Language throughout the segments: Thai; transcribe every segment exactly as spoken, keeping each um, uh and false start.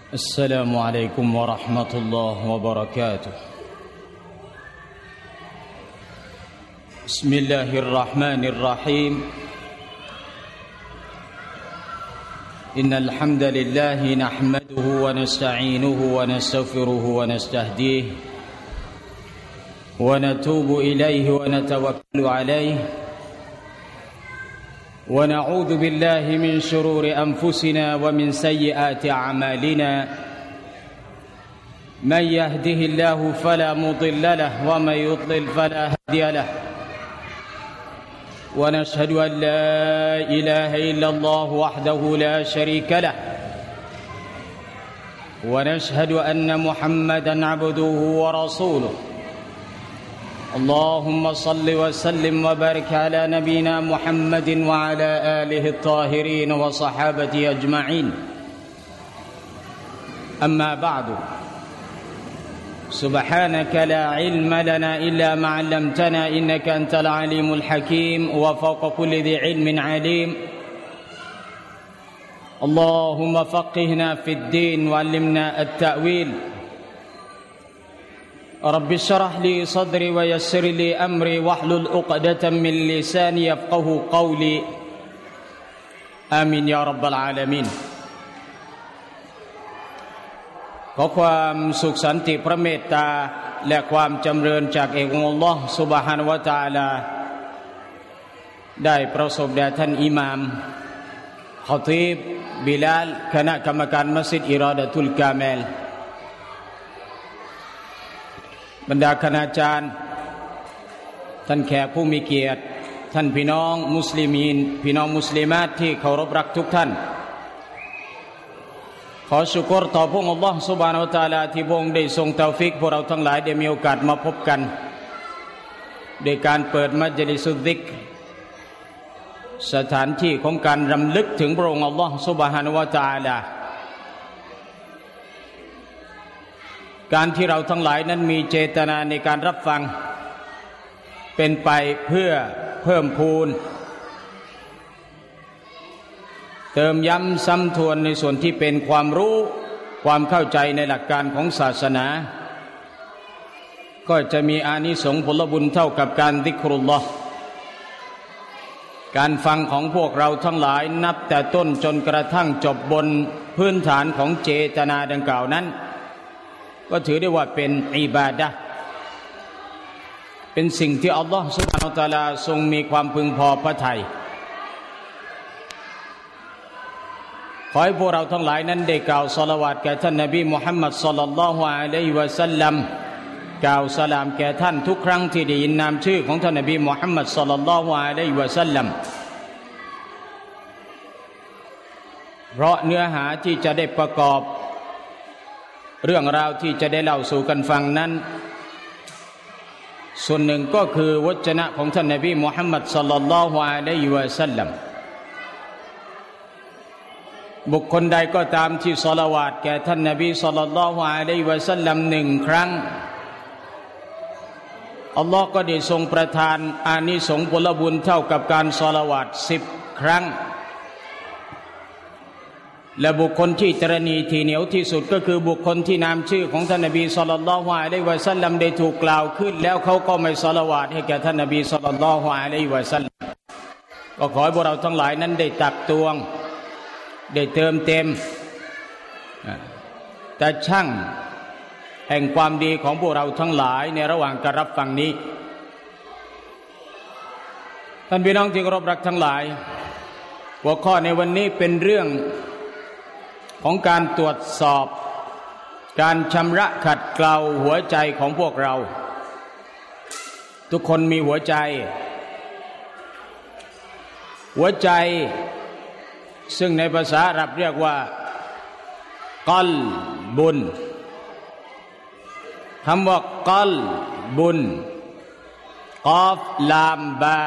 السلام عليكم ورحمة الله وبركاته بسم الله الرحمن الرحيم إن الحمد لله نحمده ونستعينه ونستغفره ونستهديه ونتوب إليه ونتوكل عليه ونعوذ بالله من شرور أنفسنا ومن سيئات أعمالنا من يهده الله فلا مضل له ومن يضلل فلا هادي له ونشهد أن لا إله إلا الله وحده لا شريك له ونشهد أن محمدًا عبده ورسوله اللهم صل وسلم وبارك على نبينا محمد وعلى آله الطاهرين وصحابته أجمعين أما بعد سبحانك لا علم لنا إلا ما علمتنا إنك أنت العليم الحكيم وفوق كل ذي علم عليم اللهم فقهنا في الدين وعلمنا التأويل رب اشرح لي صدري ويسر لي أمري واحلل عقدة من لساني يفقهوا قولي آمين يا رب العالمينขอความสุขสันติพระเมตตาและความจำเริญจากเอกองค์อัลเลาะห์ซุบฮานะฮูวะตะอาลาได้ประสบแด่ท่านอิหม่ามคอตีบบิลาลคณะกรรมการมัสยิดอิรอดะตุลกาเมลบรรดาคณาจารย์ท่านแขกผู้มีเกียรติท่านพี่น้องมุสลิมีนพี่น้องมุสลิมาตที่เคารพรักทุกท่านขอชุกรต่อพระองค์อัลลอฮฺซุบฮานะฮูวะตะอาลาที่พระองค์ได้ทรงเตาฟิกพวกเราทั้งหลายได้มีโอกาสมาพบกันโดยการเปิดมัจลิสุซิกรสถานที่ของการรำลึกถึงพระองค์อัลลอฮฺซุบฮานะฮูวะตะอาลาการที่เราทั้งหลายนั้นมีเจตนาในการรับฟังเป็นไปเพื่อเพิ่มพูนเติมย้ำซ้ำทวนในส่วนที่เป็นความรู้ความเข้าใจในหลักการของศาสนาก็จะมีอานิสงส์ผลบุญเท่ากับการซิกรุลลอฮ์การฟังของพวกเราทั้งหลายนับแต่ต้นจนกระทั่งจบบนพื้นฐานของเจตนาดังกล่าวนั้นก็ถือได้ว่าเป็นอิบาดะห์เป็นสิ่งที่อัลลอฮฺซุบฮานะฮูวะตะอาลาทรงมีความพึงพอพระทัยขอให้พวกเราทั้งหลายนั้นได้กล่าวศอลาวาตแก่ท่านนบีมุฮัมมัดศ็อลลัลลอฮุอะลัยฮิวะซัลลัมกล่าวสลามแก่ท่านทุกครั้งที่ได้ยินนามชื่อของท่านนบีมุฮัมมัดศ็อลลัลลอฮุอะลัยฮิวะซัลลัมเพราะเนื้อหาที่จะได้ประกอบเรื่องราวที่จะได้เล่าสู่กันฟังนั้นส่วนหนึ่งก็คือวจนะของท่านนบีมุฮัมมัดศ็อลลัลลอฮุอะลัยฮิวะซัลลัมบุคคลใดก็ตามที่ศอลาวาตแก่ท่านนบีศ็อลลัลลอฮุอะลัยฮิวะซัลลัมหนึ่งครั้งอัลลอฮ์ก็ได้ทรงประทานอานิสงส์ผลบุญเท่ากับการศอลาวาตสิบครั้งและบุคคลที่ตรณีทีเหนียวที่สุดก็คือบุคคลที่นามชื่อของท่านนบีศ็อลลัลลอฮุอะลัยฮิวะซัลลัมได้ถูกกล่าวขึ้นแล้วเขาก็ไม่ศอลาวาตให้แก่ท่านนบีศ็อลลัลลอฮุอะลัยฮิวะซัลลัมก็ขอให้พวกเราทั้งหลายนั้นได้ตักตวงได้เติมเต็มแต่ช่างแห่งความดีของพวกเราทั้งหลายในระหว่างการรับฟังนี้ท่านพี่น้องที่เคารพรักทั้งหลายหัวข้อในวันนี้เป็นเรื่องของการตรวจสอบการชำระขัดเกลาหัวใจของพวกเราทุกคนมีหัวใจหัวใจซึ่งในภาษาอาหรับเรียกว่ากัลบุนคำว่ากัลบุนกอฟลามบา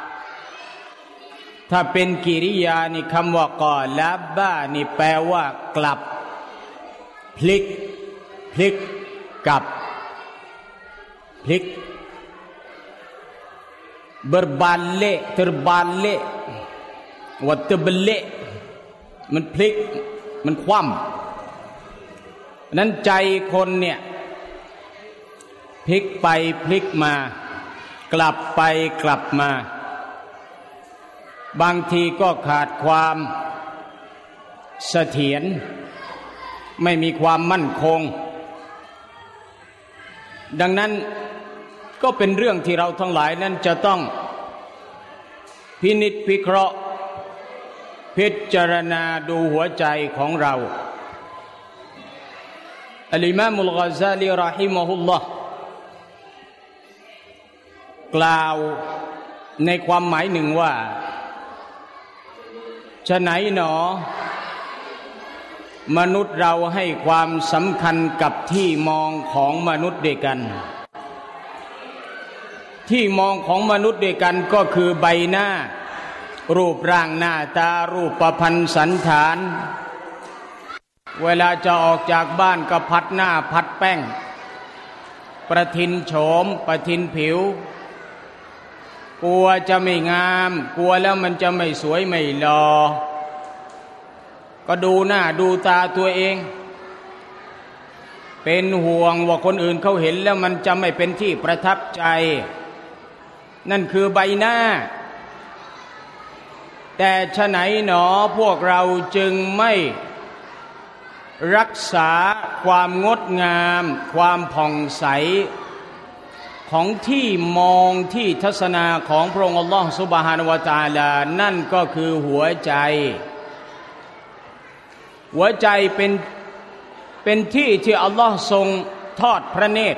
ถ้าเป็นกิริยานี่คำว่ากอลาบานี่แปลว่ากลับพลิกพลิกกลับพลิก berbalik terbalik วัตเบลเลมันพลิกมันคว่นั้นใจคนเนี่ยพลิกไปพลิกมากลับไปกลับมาบางทีก็ขาดความเสถียรไม่มีความมั่นคงดังนั้นก็เป็นเรื่องที่เราทั้งหลายนั้นจะต้องพินิจพิเคราะห์พิจารณาดูหัวใจของเราอัลอิมามุลกอซาลีรอฮิมะฮุลลอฮ์กล่าวในความหมายหนึ่งว่าฉะไหนหนอมนุษย์เราให้ความสำคัญกับที่มองของมนุษย์ด้วยกันที่มองของมนุษย์ด้วยกันก็คือใบหน้ารูปร่างหน้าตารูปประพันธ์สันฐานเวลาจะออกจากบ้านก็พัดหน้าพัดแป้งประทินโฉมประทินผิวกลัวจะไม่งามกลัวแล้วมันจะไม่สวยไม่หล่อก็ดูหน้าดูตาตัวเองเป็นห่วงว่าคนอื่นเขาเห็นแล้วมันจะไม่เป็นที่ประทับใจนั่นคือใบหน้าแต่ฉะไหนหนอพวกเราจึงไม่รักษาความงดงามความผ่องใสของที่มองที่ทัศนาของพระองค์อัลลอฮฺซุบฮานะฮูวะตะอาลานั่นก็คือหัวใจหัวใจเป็นเป็นที่ที่อัลลอฮฺทรงทอดพระเนตร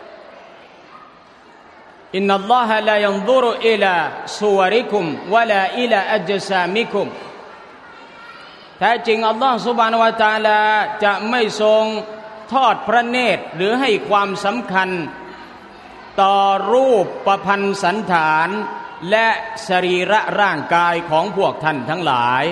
อินนัลลอฮะลายันซุรุอิลาซุวริกุมวะลาอิลาอัจซามิกุมแท้จริงอัลลอฮฺซุบฮานะฮูวะตะอาลาจะไม่ทรงทอดพระเนตรหรือให้ความสำคัญต่อรูปประพันธ์สันฐานและสรีระร่างกายของพวกท่านทั้งหลา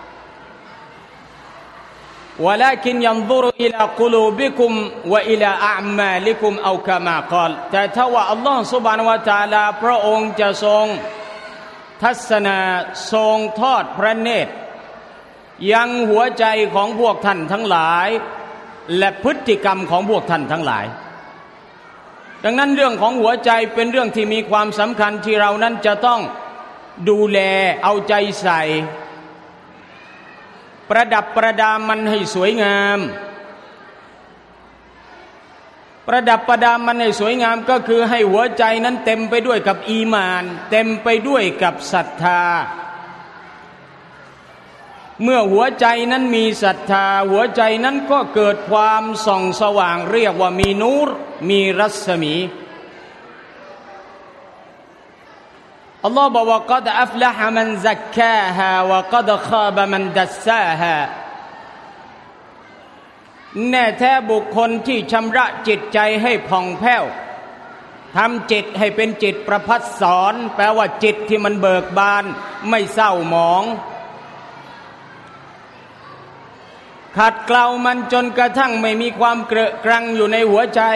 ยวะลาคินยันซุรุอิลากุลูบิกุมวะอิลาอะอ์มาลิกุมเอากะมากอลแต่ถ้าว่าอัลลอฮฺซุบฮานะฮูวะตะอาลาพระองค์จะทรงทัศนาทรงทอดพระเนตรยังหัวใจของพวกท่านทั้งหลายและพฤติกรรมของพวกท่านทั้งหลายดังนั้นเรื่องของหัวใจเป็นเรื่องที่มีความสำคัญที่เรานั้นจะต้องดูแลเอาใจใส่ประดับประดามันให้สวยงามประดับประดามันให้สวยงามก็คือให้หัวใจนั้นเต็มไปด้วยกับอีหม่านเต็มไปด้วยกับศรัทธาเมื่อหัวใจนั้นมีศรัทธาหัวใจนั้นก็เกิดความส่องสว่างเรียกว่ามีนูรมีรัศมีอัลลอฮฺบอกว่ากัดอัฟละฮะมันซักกาฮาวะกัดคาบะมันดัสซาฮาแน่แท้บุคคลที่ชำระจิตใจให้ผ่องแผ้วทำจิตให้เป็นจิตประภัสสรแปลว่าจิตที่มันเบิกบานไม่เศร้าหมองขัดเกลามันจนกระทั่งไม่มีความเกระกรังอยู่ในหัวใจ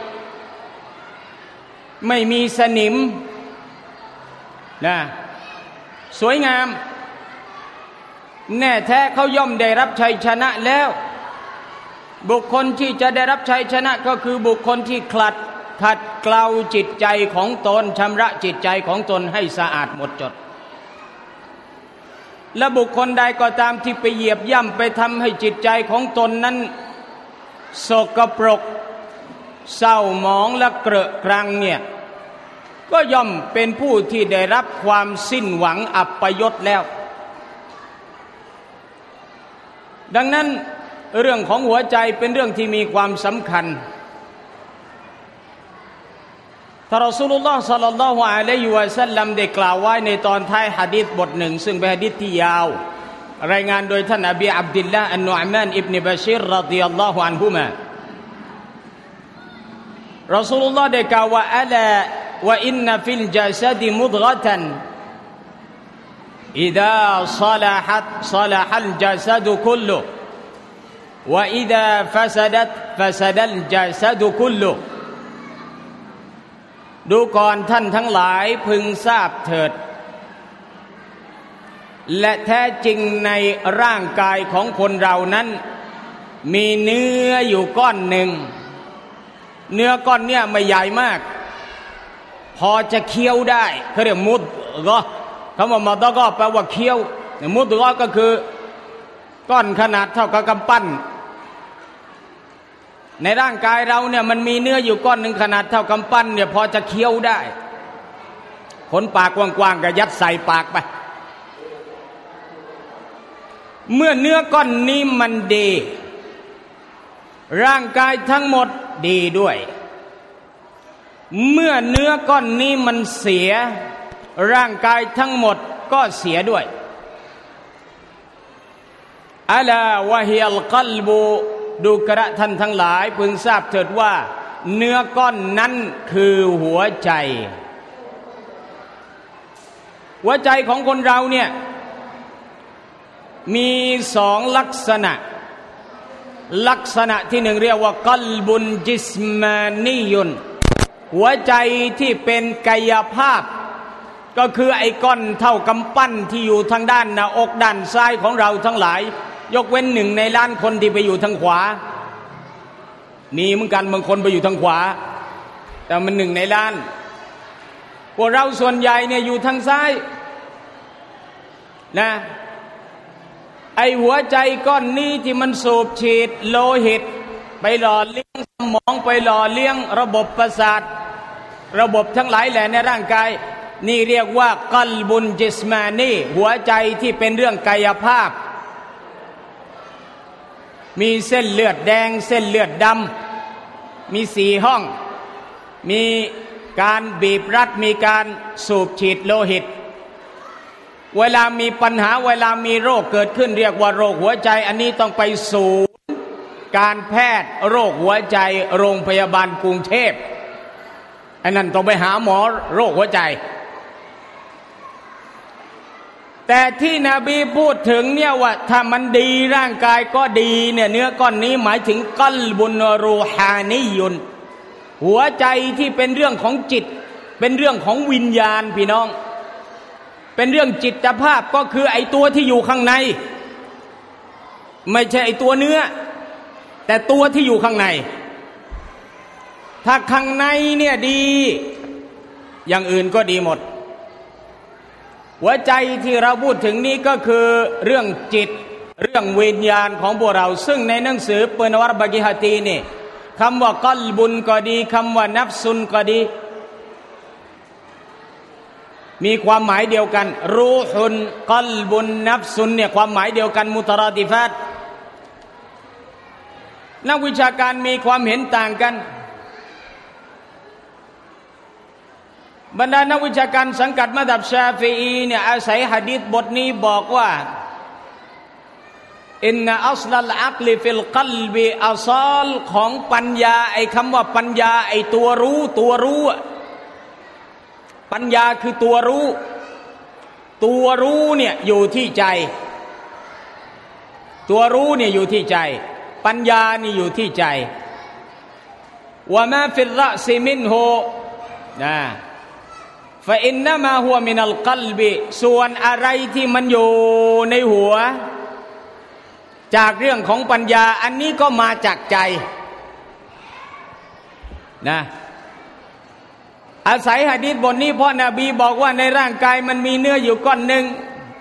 ไม่มีสนิมนะสวยงามแน่แท้เขาย่อมได้รับชัยชนะแล้วบุคคลที่จะได้รับชัยชนะก็คือบุคคลที่ขลัดขัดเกลาจิตใจของตนชำระจิตใจของตนให้สะอาดหมดจดและบุคคลใดก็ตามที่ไปเหยียบย่ำไปทำให้จิตใจของตนนั้นสกปรกเศร้าหมองและเกระกรังเนี่ยก็ย่อมเป็นผู้ที่ได้รับความสิ้นหวังอัปยศแล้วดังนั้นเรื่องของหัวใจเป็นเรื่องที่มีความสำคัญท่านรอซูลุลลอฮ์ศ็อลลัลลอฮุอะลัยฮิวะซัลลัมได้กล่าวไว้ในตอนท้ายหะดีษบทหนึ่งซึ่งเป็นหะดีษที่ยาวรายงานโดยท่านอบีอับดุลลาห์อันนุอ์มานอิบนุบะชีรรอฎิยัลลอฮุอันฮุมารอซูลุลลอฮ์ได้กล่าวว่าอะลาวะอินนะฟิลญะซะดิมุฎฆะตันอิซาศอลาฮัตศอลาฮัลญะซะดุคุลลุวะอิซาฟะซะดัตฟะซะดัลญะซะดุคุลลุดูก่อนท่านทั้งหลายพึงทราบเถิดและแท้จริงในร่างกายของคนเรานั้นมีเนื้ออยู่ก้อนหนึ่งเนื้อก้อนเนี้ยไม่ใหญ่มากพอจะเคี้ยวได้เขาเรียกมุดก็คำว่ามุดก็แปลว่าเคี้ยวมุดก็คือก้อนขนาดเท่ากับกำปั้นในร่างกายเราเนี่ยมันมีเนื้ออยู่ก้อนหนึ่งขนาดเท่ากำปั้นเนี่ยพอจะเคี้ยวได้ขนปากกว้างๆก็ยัดใส่ปากไปเมื่อเนื้อก้อนนี้มันดีร่างกายทั้งหมดดีด้วยเมื่อเนื้อก้อนนี้มันเสียร่างกายทั้งหมดก็เสียด้วยอะลาวะฮิยัลกัลบุดูกระท่านทั้งหลายพึงทราบเถิดว่าเนื้อก้อนนั้นคือหัวใจหัวใจของคนเราเนี่ยมีสองลักษณะลักษณะที่หนึ่งเรียกว่ากัลบุนจิสมานียุนหัวใจที่เป็นกายภาพก็คือไอ้ก้อนเท่ากำปั้นที่อยู่ทางด้านหน้าอกด้านซ้ายของเราทั้งหลายยกเว้นหนึ่งในล้านคนที่ไปอยู่ทางขวามีเหมือนกันบางคนไปอยู่ทางขวาแต่มันหนึ่งในล้านพวกเราส่วนใหญ่เนี่ยอยู่ทางซ้ายนะไอหัวใจก้อนนี้ที่มันสูบฉีดโลหิตไปหล่อเลี้ยงสมองไปหล่อเลี้ยงระบบประสาทระบบทั้งหลายแหละในร่างกายนี่เรียกว่ากัลบุนจิสมานีหัวใจที่เป็นเรื่องกายภาพมีเส้นเลือดแดงเส้นเลือดดำมีสี่ห้องมีการบีบรัดมีการสูบฉีดโลหิตเวลามีปัญหาเวลามีโรคเกิดขึ้นเรียกว่าโรคหัวใจอันนี้ต้องไปสู่การแพทย์โรคหัวใจโรงพยาบาลกรุงเทพอันนั้นต้องไปหาหมอโรคหัวใจแต่ที่นบีพูดถึงเนี่ยว่าถ้ามันดีร่างกายก็ดีเนี่ยเนื้อก้อนนี้หมายถึงกัลบุนรูฮานียุนหัวใจที่เป็นเรื่องของจิตเป็นเรื่องของวิญญาณพี่น้องเป็นเรื่องจิตภาพก็คือไอ้ตัวที่อยู่ข้างในไม่ใช่ไอ้ตัวเนื้อแต่ตัวที่อยู่ข้างในถ้าข้างในเนี่ยดีอย่างอื่นก็ดีหมดหัวใจที่เราพูดถึงนี้ก็คือเรื่องจิตเรื่องวิญญาณของพวกเราซึ่งในหนังสือเปนวรบกิฮะตีนี่คำว่ากัลบุนก็ดีคำว่านัฟซุนก็ดีมีความหมายเดียวกันรูฮุนกัลบุนนัฟซุนเนี่ยความหมายเดียวกันมุตราติฟัตนักวิชาการมีความเห็นต่างกันบรรดานักวิชาการสังกัดมัซฮับชาฟิอีเนี่ยอาศัยหะดีษบทนี้บอกว่าอินนะอัศลัลอักลิฟิลกัลบิอัศลของปัญญาไอ้คำว่าปัญญาไอ้ตัวรู้ตัวรู้ปัญญาคือตัวรู้ตัวรู้เนี่ยอยู่ที่ใจตัวรู้เนี่ยอยู่ที่ใจปัญญานี่อยู่ที่ใจวะมาฟิรรอซิมินฮูนะฟะอินนะมาฮุวะมินัลกัลบิส่วนอะไรที่มันอยู่ในหัวจากเรื่องของปัญญาอันนี้ก็มาจากใจนะอาศัยหะดีษบทนี้เพราะนบีบอกว่าในร่างกายมันมีเนื้ออยู่ก้อนหนึ่ง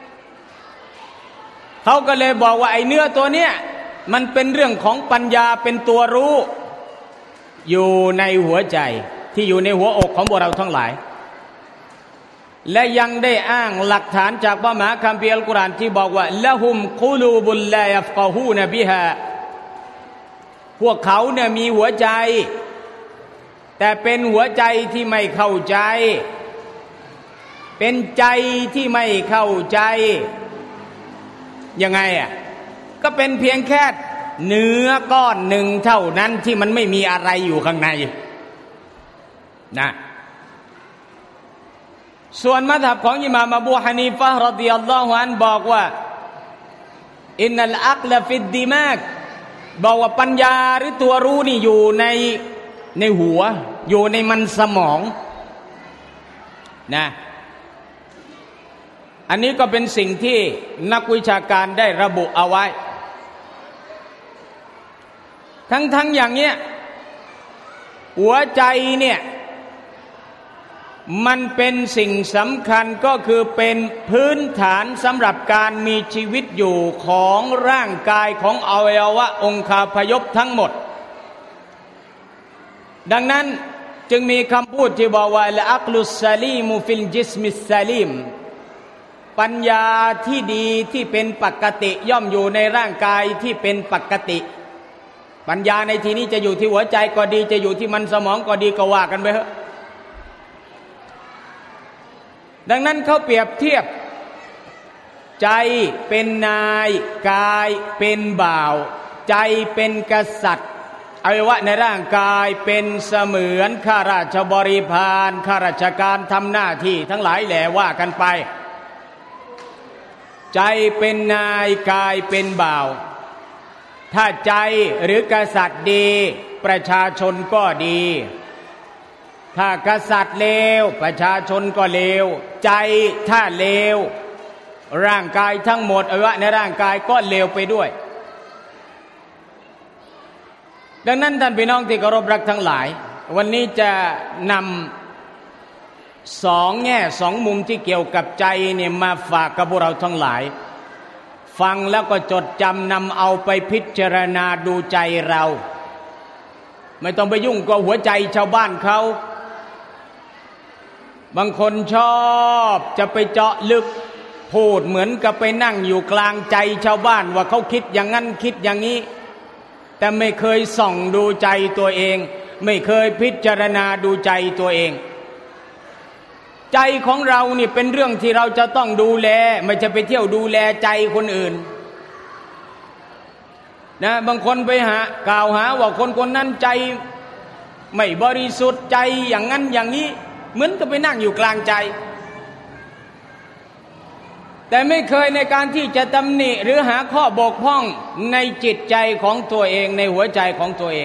เขาก็เลยบอกว่าไอ้เนื้อตัวเนี้ยมันเป็นเรื่องของปัญญาเป็นตัวรู้อยู่ในหัวใจที่อยู่ในหัวอกของพวกเราทั้งหลายและยังได้อ้างหลักฐานจากพระมหาคัมภีร์อัลกุรอานที่บอกว่าละฮุมกุลูบุลลายัฟกะฮูนบิฮาพวกเขาเนี่ยมีหัวใจแต่เป็นหัวใจที่ไม่เข้าใจเป็นใจที่ไม่เข้าใจยังไงอ่ะก็เป็นเพียงแค่เนื้อก้อนหนึ่งเท่านั้นที่มันไม่มีอะไรอยู่ข้างในนะส่วนมัซฮับของอิหม่ามอบูฮานีฟะห์รอฎิยัลลอฮุอันฮุบอกว่าอินนัลอักลฟิดดิมากบอกว่าปัญญาหรือตัวรู้นี่อยู่ในในหัวอยู่ในมันสมองนะอันนี้ก็เป็นสิ่งที่นักวิชาการได้ระบุเอาไว้ทั้งๆ อ, อย่างเงี้ยหัวใจเนี่ยมันเป็นสิ่งสำคัญก็คือเป็นพื้นฐานสำหรับการมีชีวิตอยู่ของร่างกายของอวัยวะองคาพยพทั้งหมดดังนั้นจึงมีคำพูดที่บอกว่าละอักลุสซาลีมุฟิลจิสมิสซาลีมปัญญาที่ดีที่เป็นปกติย่อมอยู่ในร่างกายที่เป็นปกติปัญญาในที่นี้จะอยู่ที่หัวใจก็ดีจะอยู่ที่มันสมองก็ดีก็ว่ากันไปเถอะดังนั้นเขาเปรียบเทียบใจเป็นนายกายเป็นบ่าวใจเป็นกษัตริย์อวัยวะในร่างกายเป็นเสมือนข้าราชบริพารข้าราชการทำหน้าที่ทั้งหลายแหล่ว่ากันไปใจเป็นนายกายเป็นบ่าวถ้าใจหรือกษัตริย์ดีประชาชนก็ดีถ้ากษัตริย์เลวประชาชนก็เลวใจถ้าเลวร่างกายทั้งหมดอวัยวะในร่างกายก็เลวไปด้วยดังนั้นท่านพี่น้องที่เคารพรักทั้งหลายวันนี้จะนำสองแง่สองมุมที่เกี่ยวกับใจเนี่ยมาฝากกับพวกเราทั้งหลายฟังแล้วก็จดจำนำเอาไปพิจารณาดูใจเราไม่ต้องไปยุ่งกับหัวใจชาวบ้านเขาบางคนชอบจะไปเจาะลึกพูดเหมือนกับไปนั่งอยู่กลางใจชาวบ้านว่าเขาคิดอย่างนั้นคิดอย่างนี้แต่ไม่เคยส่องดูใจตัวเองไม่เคยพิจารณาดูใจตัวเองใจของเรานี่เป็นเรื่องที่เราจะต้องดูแลไม่จะไปเที่ยวดูแลใจคนอื่นนะบางคนไปหากล่าวหาว่าคนคนนั้นใจไม่บริสุทธิ์ใจอย่างนั้นอย่างนี้เหมือนกับไปนั่งอยู่กลางใจแต่ไม่เคยในการที่จะตำหนิหรือหาข้อบกพร่องในจิตใจของตัวเองในหัวใจของตัวเอง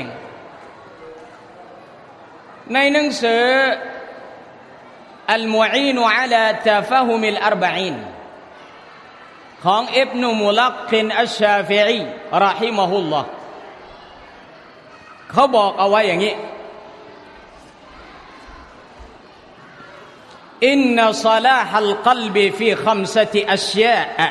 ในหนังสืออัลมุอีนอะลาตะฟะฮุมิลอัรบะอีนของอิบนุมุลักกินอัชชาฟิอีเราะฮิมะฮุลลอฮ์เขาบอกเอาไว้อย่างนี้อินนัศลาฮัลกัลบิฟีคัมซะติอัชยา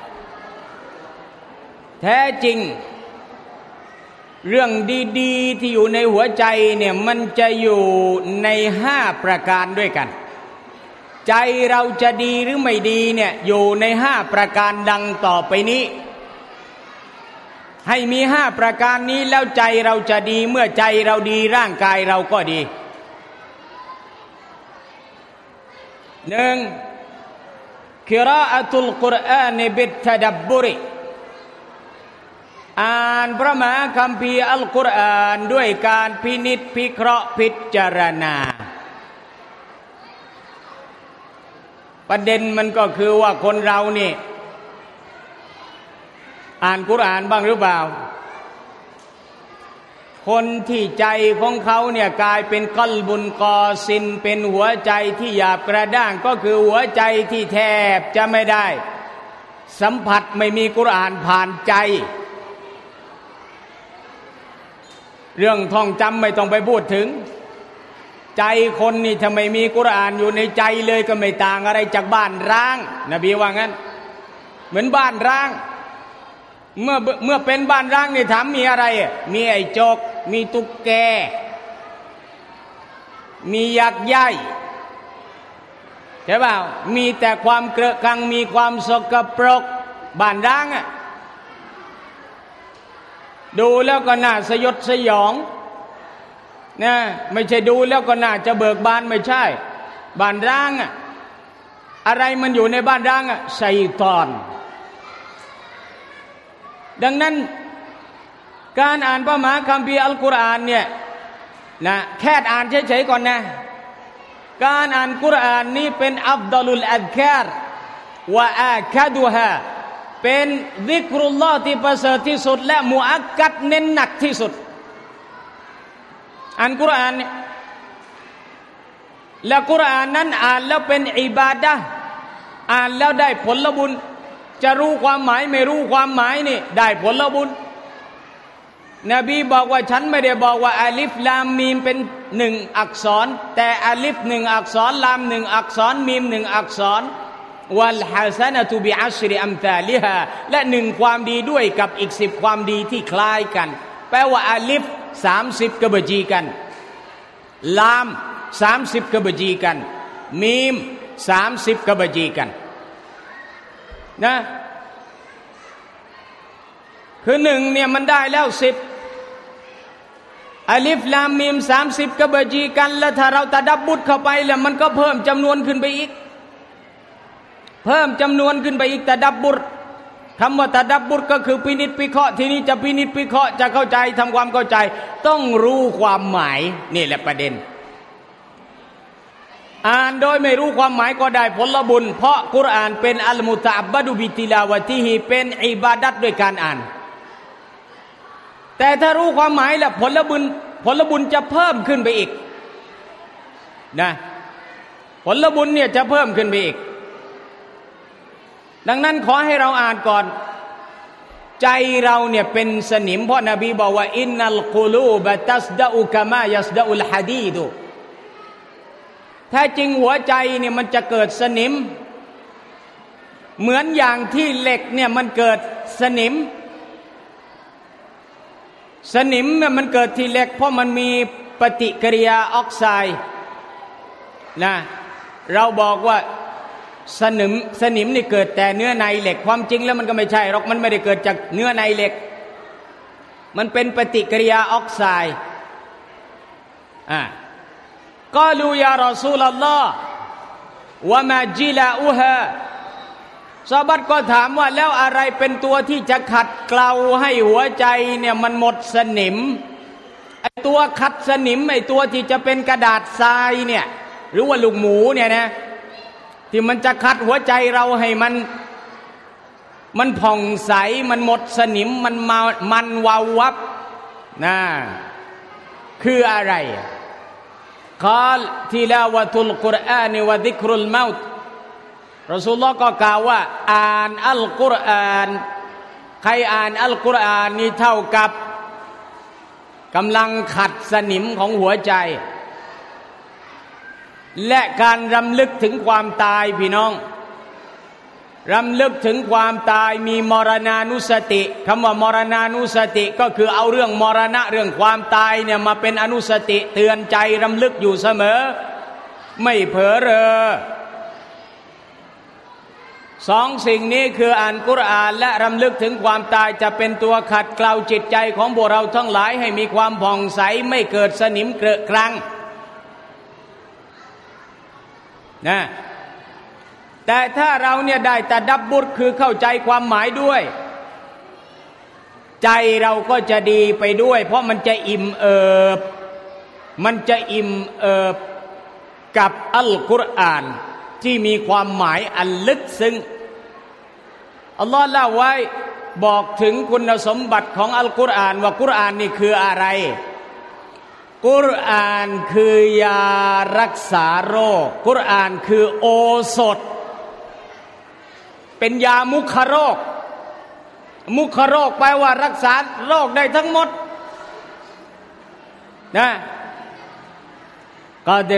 แท้จริงเรื่องดีๆที่อยู่ในหัวใจเนี่ยมันจะอยู่ในห้าประการด้วยกันใจเราจะดีหรือไม่ดีเนี่ยอยู่ในห้าประการดังต่อไปนี้ให้มีห้าประการนี้แล้วใจเราจะดีเมื่อใจเราดีร่างกายเราก็ดีหนึ่งกิรออะตุลกุรอานบิตตะดับบุริอ่านพระมหาคัมภีร์อัลกุรอานด้วยการพินิจพิเคราะห์พิจารณาประเด็นมันก็คือว่าคนเรานี่อ่านกุรอานบ้างหรือเปล่าคนที่ใจของเขาเนี่ยกลายเป็นกัลบุนกอซินเป็นหัวใจที่หยาบกระด้างก็คือหัวใจที่แทบจะไม่ได้สัมผัสไม่มีกุรอานผ่านใจเรื่องท่องจำไม่ต้องไปพูดถึงใจคนนี่ถ้าไม่มีกุรอานอยู่ในใจเลยก็ไม่ต่างอะไรจากบ้านร้างนบีว่างั้นเหมือนบ้านร้างเมื่อเมื่อเป็นบ้านร้างนี่ถามมีอะไรมีไอ้จกมีตุ๊กแกมียักษ์ใหญ่ใช่เปล่ามีแต่ความเกระกังมีความสกปรกบ้านร้างอ่ะดูแล้วก็น่าสยดสยองนะไม่ใช่ดูแล้วก็น่าจะเบิกบานไม่ใช่บ้านร้างอ่ะอะไรมันอยู่ในบ้านร้างอ่ะชัยฏอนดังนั้นการอ่านพระมหาคัมภีร์อัลกุรอานเนี่ยนะแค่อ่านเฉยๆก่อนนะการอ่านกุรอานนี้เป็นอัฟฎอลุลอัซการ์วะอาคัดุฮาเป็นซิกรุลลอฮ์ที่ประเสริฐที่สุดและมุอักกัดเน้นหนักที่สุดอ่านกุรอานเนี่ยและกุรอานนั้นอ่านแล้วเป็นอิบาดะห์อ่านแล้วได้ผลบุญจะรู้ความหมายไม่รู้ความหมายนี่ได้ผลบุญนบีบอกว่าฉันไม่ได้บอกว่าอาลิฟลามมีมเป็นหนึ่งอักษรแต่อาลิฟหนึ่งอักษรลามหนึ่งอักษรมีมหนึ่งอักษรวัลฮะซะนะตุบิอัชริอัมซาลิฮาและหนึ่งความดีด้วยกับอีกสิบความดีที่คล้ายกันแปลว่าอาลิฟสามสิบกบจีกันลามสามสิบกบจีกันมีมสามสิบกบจีกันนะคือหนึ่งเนี่ยมันได้แล้วสิบอาลิฟลามมีมสามสิบกบจีกันแล้วถ้าเราตะดับบุตเข้าไปแล้วมันก็เพิ่มจำนวนขึ้นไปอีกเพิ่มจำนวนขึ้นไปอีกตะดับบุตคำว่าตะดับบุตก็คือพินิจพิเคราะห์ทีนี้จะพินิจพิเคราะห์จะเข้าใจทำความเข้าใจต้องรู้ความหมายนี่แหละประเด็นอ่านโดยไม่รู้ความหมายก็ได้ผลบุญเพราะกุรอานเป็นอัลมุตะอับบะดุบิติลาวะติฮิเป็นอิบาดัตด้วยการอ่านแต่ถ้ารู้ความหมายแล้วผลบุญผลบุญจะเพิ่มขึ้นไปอีกนะผลบุญเนี่ยจะเพิ่มขึ้นไปอีกดังนั้นขอให้เราอ่านก่อนใจเราเนี่ยเป็นสนิมเพราะนบีบอกว่าอินนัลกุลูบะตัสดะอุกะมายัสดะอุลฮะดีดุแท้จริงหัวใจเนี่ยมันจะเกิดสนิมเหมือนอย่างที่เหล็กเนี่ยมันเกิดสนิมสนิมเนี่ยมันเกิดที่เหล็กเพราะมันมีปฏิกิริยาออกไซด์นะเราบอกว่าสนิมสนิมนี่เกิดแต่เนื้อในเหล็กความจริงแล้วมันก็ไม่ใช่หรอกมันไม่ได้เกิดจากเนื้อในเหล็กมันเป็นปฏิกิริยาออกไซด์อ่ากาลูยารอซูลุลลอฮ์วะมาจิลาอูฮาซอฮาบะห์ก็ถามว่าแล้วอะไรเป็นตัวที่จะขัดเกลาให้หัวใจเนี่ยมันหมดสนิมไอ้ตัวขัดสนิมไอ้ตัวที่จะเป็นกระดาษทรายเนี่ยหรือว่าลูกหมูเนี่ยนะที่มันจะขัดหัวใจเราให้มันมันผ่องใสมันหมดสนิมมันมามันวาววับนะคืออะไรกาลทิลาวะตุลกุรอานวะซิกรุลเมาต์รอซูลุลลอฮ์ก็กล่าวว่าอ่านอัลกุรอานใครอ่านอัลกุรอานนี่เท่ากับกำลังขัดสนิมของหัวใจและการรำลึกถึงความตายพี่น้องรำลึกถึงความตายมีมรณานุสติคำว่ามรณานุสติก็คือเอาเรื่องมรณะเรื่องความตายเนี่ยมาเป็นอนุสติเตือนใจรำลึกอยู่เสมอไม่เผลอเรอสองสิ่งนี้คืออ่านกุรอานและรำลึกถึงความตายจะเป็นตัวขัดเกลาจิตใจของพวกเราทั้งหลายให้มีความผ่องใสไม่เกิดสนิมเกลอะกรังนะแต่ถ้าเราเนี่ยได้ตะดับบุรคือเข้าใจความหมายด้วยใจเราก็จะดีไปด้วยเพราะมันจะอิ่มเอิบมันจะอิ่มเอิบกับอัลกุรอานที่มีความหมายอันลึกซึ้งอัลลอฮ์เล่าไว้บอกถึงคุณสมบัติของอัลกุรอานว่ากุรอานนี่คืออะไรกุรอานคือยารักษาโรคกุรอานคือโอสถเป็นยามุขโรคมุขโรคแปลว่ารักษาโรคได้ทั้งหมดนะقد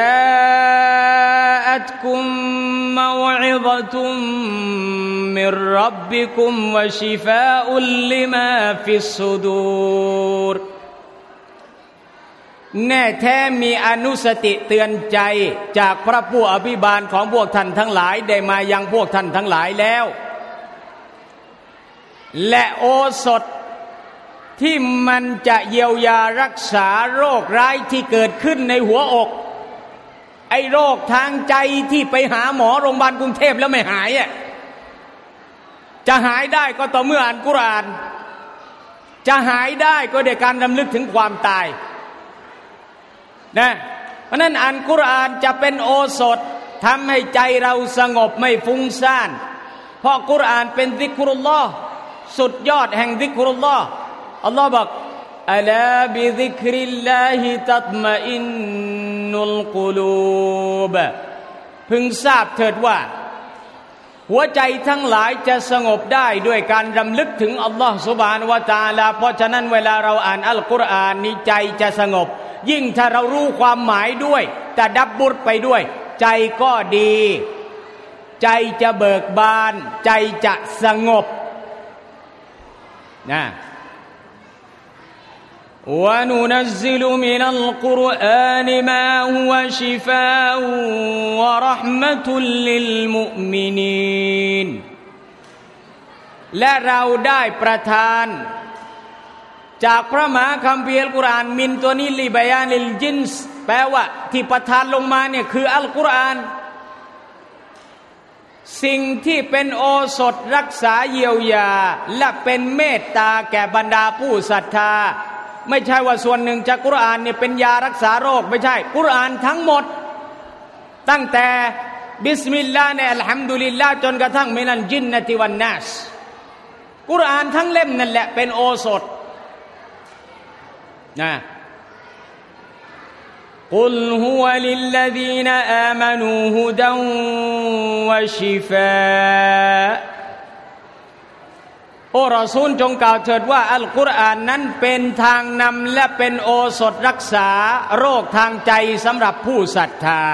جاءتكم موعظة من ربكم وشفاء لما في الصدور แน่แท้มีอนุสติเตือนใจจากพระผู้อภิบาลของพวกท่านทั้งหลายได้มายังพวกท่านทั้งหลายแล้วและโอสถที่มันจะเยียวยารักษาโรคร้ายที่เกิดขึ้นในหัวอกไอ้โรคทางใจที่ไปหาหมอโรงพยาบาลกรุงเทพแล้วไม่หายอ่ะจะหายได้ก็ต่อเมื่ออ่านกุรอานจะหายได้ก็ด้วยการรำลึกถึงความตายนะเพราะนั้นอ่านกุรอานจะเป็นโอสถทำให้ใจเราสงบไม่ฟุ้งซ่านเพราะกุรอานเป็นซิกรุลลอฮ์สุดยอดแห่งซิกรุลลอฮ์อัลลอฮ์บอกอะลาบิซิกริลลาฮิตัตมะอินนุลกุลูบพึงทราบเถิดว่าหัวใจทั้งหลายจะสงบได้ด้วยการรำลึกถึงอัลลอฮฺซุบฮานะฮูวะตะอาลาเพราะฉะนั้นเวลาเราอ่านอัลกุรอานนี้ใจจะสงบยิ่งถ้าเรารู้ความหมายด้วยแต่ดับบุรไปด้วยใจก็ดีใจจะเบิกบานใจจะสงบนะوَنُنَزِّلُ مِنَ الْقُرْآنِ مَا هُوَ شِفَاءٌ وَرَحْمَةٌ لِّلْمُؤْمِنِينَ และเราได้ประทานจากพระมหาคัมภีร์อัลกุรอานมินตัวนี้ลิบายานิลจินส์แปลว่าที่ประทานลงมาเนี่ยคืออัลกุรอานสิ่งที่เป็นโอสถรักษาเยียวยาและเป็นเมตตาแก่บรรดาผู้ศรัทธาไม่ใช่ว่าส่วนหนึ่งจากกุรอานเนี่ยเป็นยารักษาโรคไม่ใช่กุรอานทั้งหมดตั้งแต่บิสมิลลาห์เนี่ยอัลฮัมดุลิลลาห์จนกระทั่งมินัลจินนะติวันนัสกุรอานทั้งเล่มนั่นแหละเป็นโอสถนะกุลฮุวะลิลลซีนอามานูฮุดันวะชิฟาโอ้รอซูลจงกล่าวเถิดว่าอัลกุรอานนั้นเป็นทางนำและเป็นโอสถรักษาโรคทางใจสำหรับผู้ศรัทธา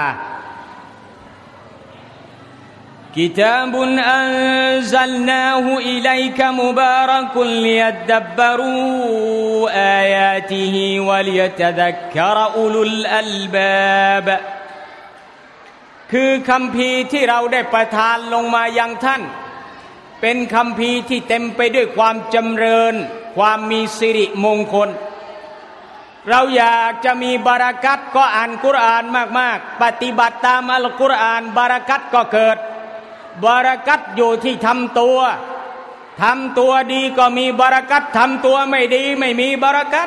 กิตาบุนอันซัลนาฮูอิลัยกะมุบารักุลลิยัดดับบะรูอายาติฮิวะลิยะตะซักกะรอุลุลอัลบาบคือคัมภีร์ที่เราได้ประทานลงมายังท่านเป็นคัมภีร์ที่เต็มไปด้วยความจำเริญความมีสิริมงคลเราอยากจะมีบารักัตก็อ่านกุรอานมากๆปฏิบัติตามอัลกุรอานบารักัตก็เกิดบารักัตอยู่ที่ทำตัวทำตัวดีก็มีบารักัตทำตัวไม่ดีไม่มีบารักัต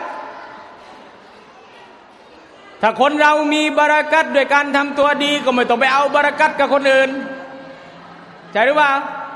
ถ้าคนเรามีบารักัตด้วยการทำตัวดีก็ไม่ต้องไปเอาบารักัตกับคนอื่นใช่หรือเปล่า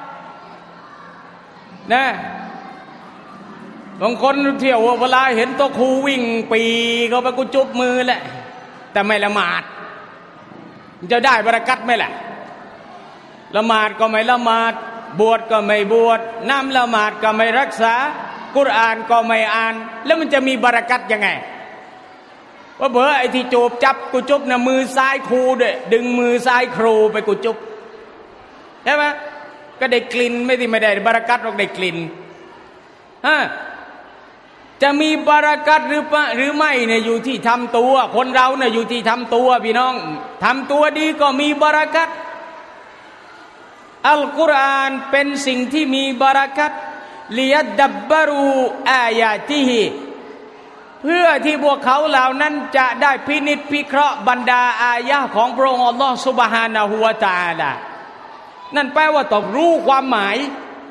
นะบางคนเที่ยวเวลาเห็นตัวครูวิ่งปีเขาไปกูจุบมือแหละแต่ไม่ละหมาดจะได้บารักัตไหมล่ะละหมาดก็ไม่ละหมาดบวชก็ไม่บวชน้ำละหมาดก็ไม่รักษากุรอานก็ไม่อ่านแล้วมันจะมีบารักัตยังไงว่าเบอไอ้ที่จูบจับกูจุบนะมือซ้ายครูด้วยดึงมือซ้ายครูไปกูจุบใช่ไหมก็ได้กลิ่นไม่ได้ไม่ได้บารักัตหรอกได้กลิ่นฮะจะมีบารักัตหรือปะหรือไม่เนี่ยอยู่ที่ทำตัวคนเราเนี่ยอยู่ที่ทำตัวพี่น้องทำตัวดีก็มีบารักัตอัลกุรอานเป็นสิ่งที่มีบารักัตลิยัดดับบะรูอายาติฮิเพื่อที่พวกเขาเหล่านั้นจะได้พินิจพิเคราะห์บรรดาอายะห์ของพระองค์อัลลอฮฺซุบฮานะฮูวะตะอาลานั่นแปลว่าต้องรู้ความหมาย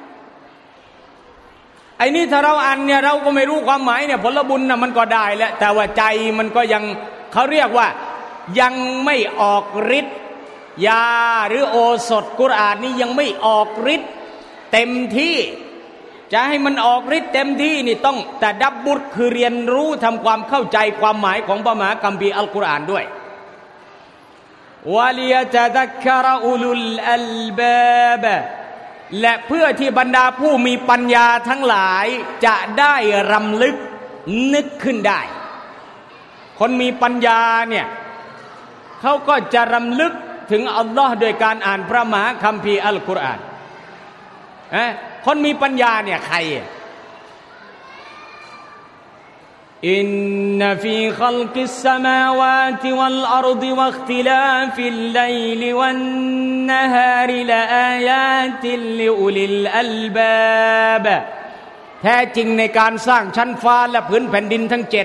ไอ้นี่ถ้าเราอ่านเนี่ยเราก็ไม่รู้ความหมายเนี่ยผลบุญน่ะมันก็ได้แหละแต่ว่าใจมันก็ยังเขาเรียกว่ายังไม่ออกฤทธิ์ยาหรือโอสถกุรอานนี้ยังไม่ออกฤทธิ์เต็มที่จะให้มันออกฤทธิ์เต็มที่นี่ต้องแต่ดับบุรคือเรียนรู้ทำความเข้าใจความหมายของพระมหาคัมภีร์อัลกุรอานด้วยวะลิยะตะซักกะรอุลุลอัลบาบและเพื่อที่บรรดาผู้มีปัญญาทั้งหลายจะได้รำลึกนึกขึ้นได้คนมีปัญญาเนี่ยเขาก็จะรำลึกถึงอัลลอฮ์โดยการอ่านพระมหาคัมภีร์อัลกุรอานนะคนมีปัญญาเนี่ยใครอินนฟีคัลกิสสมาวาติวัลอัรฎิวัคติลาฟิลไลลิวันนะฮาริลาอายาติลลิอุลิลอัลบาบแท้จริงในการสร้างชั้นฟ้าและพื้นแผ่นดินทั้งเจ็ด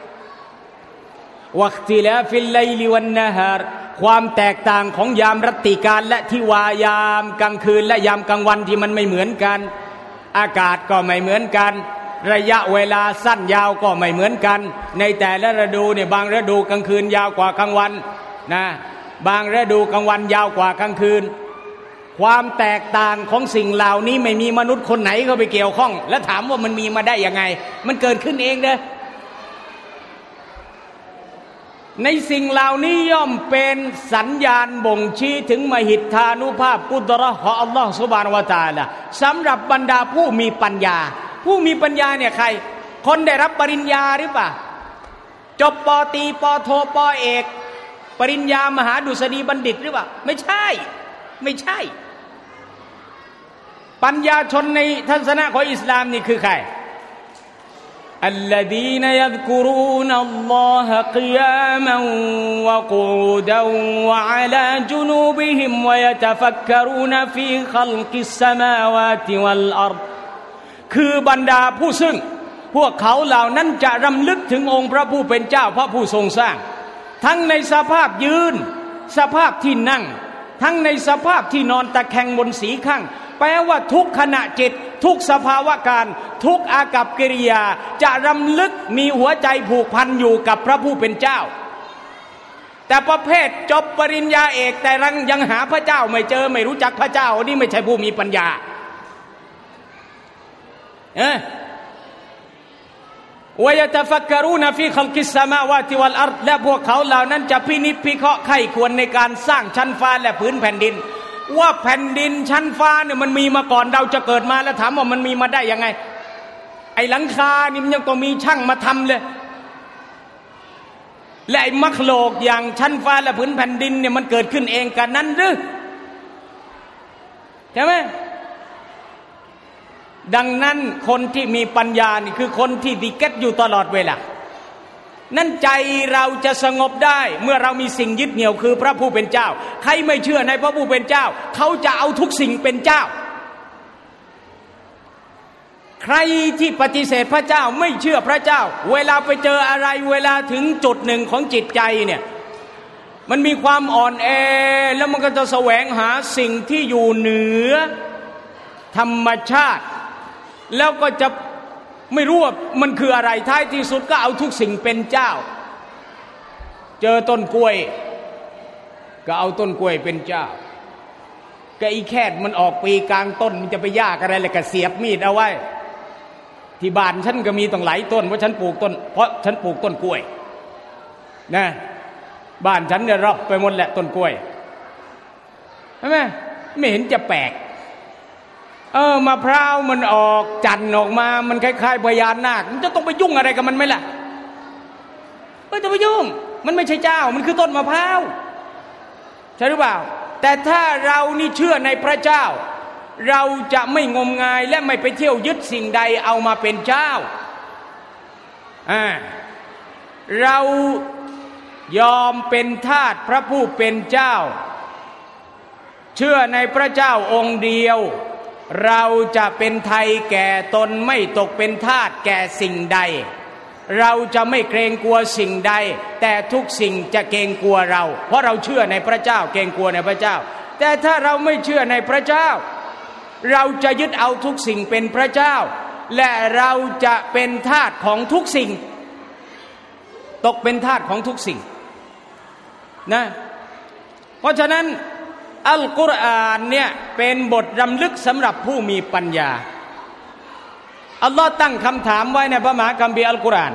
วัคติลาฟิลไลลิวันนะฮารความแตกต่างของยามรัตติการและที่วายามกลางคืนและยามกลางวันที่มันไม่เหมือนกันอากาศก็ไม่เหมือนกันระยะเวลาสั้นยาวก็ไม่เหมือนกันในแต่ละฤดูเนี่ยบางฤดูกลางคืนยาวกว่ากลางวันนะบางฤดูกลางวันยาวกว่ากลางคืนความแตกต่างของสิ่งเหล่านี้ไม่มีมนุษย์คนไหนเข้าไปเกี่ยวข้องแล้วถามว่ามันมีมาได้ยังไงมันเกิดขึ้นเองเด้อในสิ่งเหล่านี้ย่อมเป็นสัญญาณบ่งชี้ถึงมหิทธานุภาพกุดเราะห์ของอัลลอฮฺซุบฮานะฮูวะตะอาลาสำหรับบรรดาผู้มีปัญญาผู้มีปัญญาเนี่ยใครคนได้รับปริญญาหรือเปล่าจบป.ตรีป.โทป.เอกปริญญามหาดุษฎีบัณฑิตหรือเปล่าไม่ใช่ไม่ใช่ปัญญาชนในทัศนะของอิสลามนี่คือใครالذين يذكرون الله قياما وقعودا وعلى جنوبهم ويتفكرون في خلق السماوات والأرض คือบรรดาผู้ซึ่งพวกเขาเหล่านั้นจะรำลึกถึงองค์พระผู้เป็นเจ้าพระผู้ทรงสร้างทั้งในสภาพยืนสภาพที่นั่งทั้งในสภาพที่นอนตะแคงบนสีข้างแปลว่าทุกขณะจิตทุกสภาวะการทุกอากัปกิริยาจะรำลึกมีหัวใจผูกพันอยู่กับพระผู้เป็นเจ้าแต่ประเภทจบปริญญาเอกแต่ยังหาพระเจ้าไม่เจอไม่รู้จักพระเจ้านี่ไม่ใช่ผู้มีปัญญาเอ๊ะوَيَتَفَكَّرُونَ فِي خَلْقِ السَّمَاوَاتِ وَالْأَرْضِ และพวกเขาเหล่านั้นจะพินิจพิเคราะห์ไข้ควรในการสร้างชั้นฟ้าและพื้นแผ่นดินว่าแผ่นดินชั้นฟ้าเนี่ยมันมีมาก่อนเราจะเกิดมาแล้วถามว่ามันมีมาได้ยังไงไอ้หลังคานี่มันยังต้องมีช่างมาทำเลยและไอ้มัคโลกอย่างชั้นฟ้าและพื้นแผ่นดินเนี่ยมันเกิดขึ้นเองกันนั้นหรือใช่ไหมดังนั้นคนที่มีปัญญานี่คือคนที่ดิเก็ตอยู่ตลอดเวลานั่นใจเราจะสงบได้เมื่อเรามีสิ่งยึดเหนี่ยวคือพระผู้เป็นเจ้าใครไม่เชื่อในพระผู้เป็นเจ้าเขาจะเอาทุกสิ่งเป็นเจ้าใครที่ปฏิเสธพระเจ้าไม่เชื่อพระเจ้าเวลาไปเจออะไรเวลาถึงจุดหนึ่งของจิตใจเนี่ยมันมีความอ่อนแอแล้วมันก็จะแสวงหาสิ่งที่อยู่เหนือธรรมชาติแล้วก็จะไม่รู้ว่ามันคืออะไรท้ายที่สุดก็เอาทุกสิ่งเป็นเจ้าเจอต้นกล้วยก็เอาต้นกล้วยเป็นเจ้าก็อีแคดมันออกปีกลางต้นมันจะไปยากอะไรเลยก็เสียบมีดเอาไว้ที่บ้านฉันก็มีตั้งหลายต้นเพราะฉันปลูกต้นเพราะฉันปลูกต้นกล้วยนะบ้านฉันเนี่ยรอบไปหมดแหละต้นกล้วยใช่ไหมไม่เห็นจะแปลกเออมะพร้าวมันออกจันทร์ออกมามันคล้ายๆพญานาคมันจะต้องไปยุ่งอะไรกับมันไหมล่ะไม่ต้องไปยุ่งมันไม่ใช่เจ้ามันคือต้นมะพร้าวใช่หรือเปล่าแต่ถ้าเรานี่เชื่อในพระเจ้าเราจะไม่งมงายและไม่ไปเที่ยวยึดสิ่งใดเอามาเป็นเจ้าอ่าเรายอมเป็นทาสพระผู้เป็นเจ้าเชื่อในพระเจ้าองค์เดียวเราจะเป็นไทยแก่ตนไม่ตกเป็นทาสแก่สิ่งใดเราจะไม่เกรงกลัวสิ่งใดแต่ทุกสิ่งจะเกรงกลัวเราเพราะเราเชื่อในพระเจ้าเกรงกลัวในพระเจ้าแต่ถ้าเราไม่เชื่อในพระเจ้าเราจะยึดเอาทุกสิ่งเป็นพระเจ้าและเราจะเป็นทาสของทุกสิ่งตกเป็นทาสของทุกสิ่งนะเพราะฉะนั้นอัลกุรอานเนี่ยเป็นบทรำลึกสำหรับผู้มีปัญญาอัลลอฮ์ตั้งคำถามไว้ในพระมหาคัมภีร์อัลกุรอาน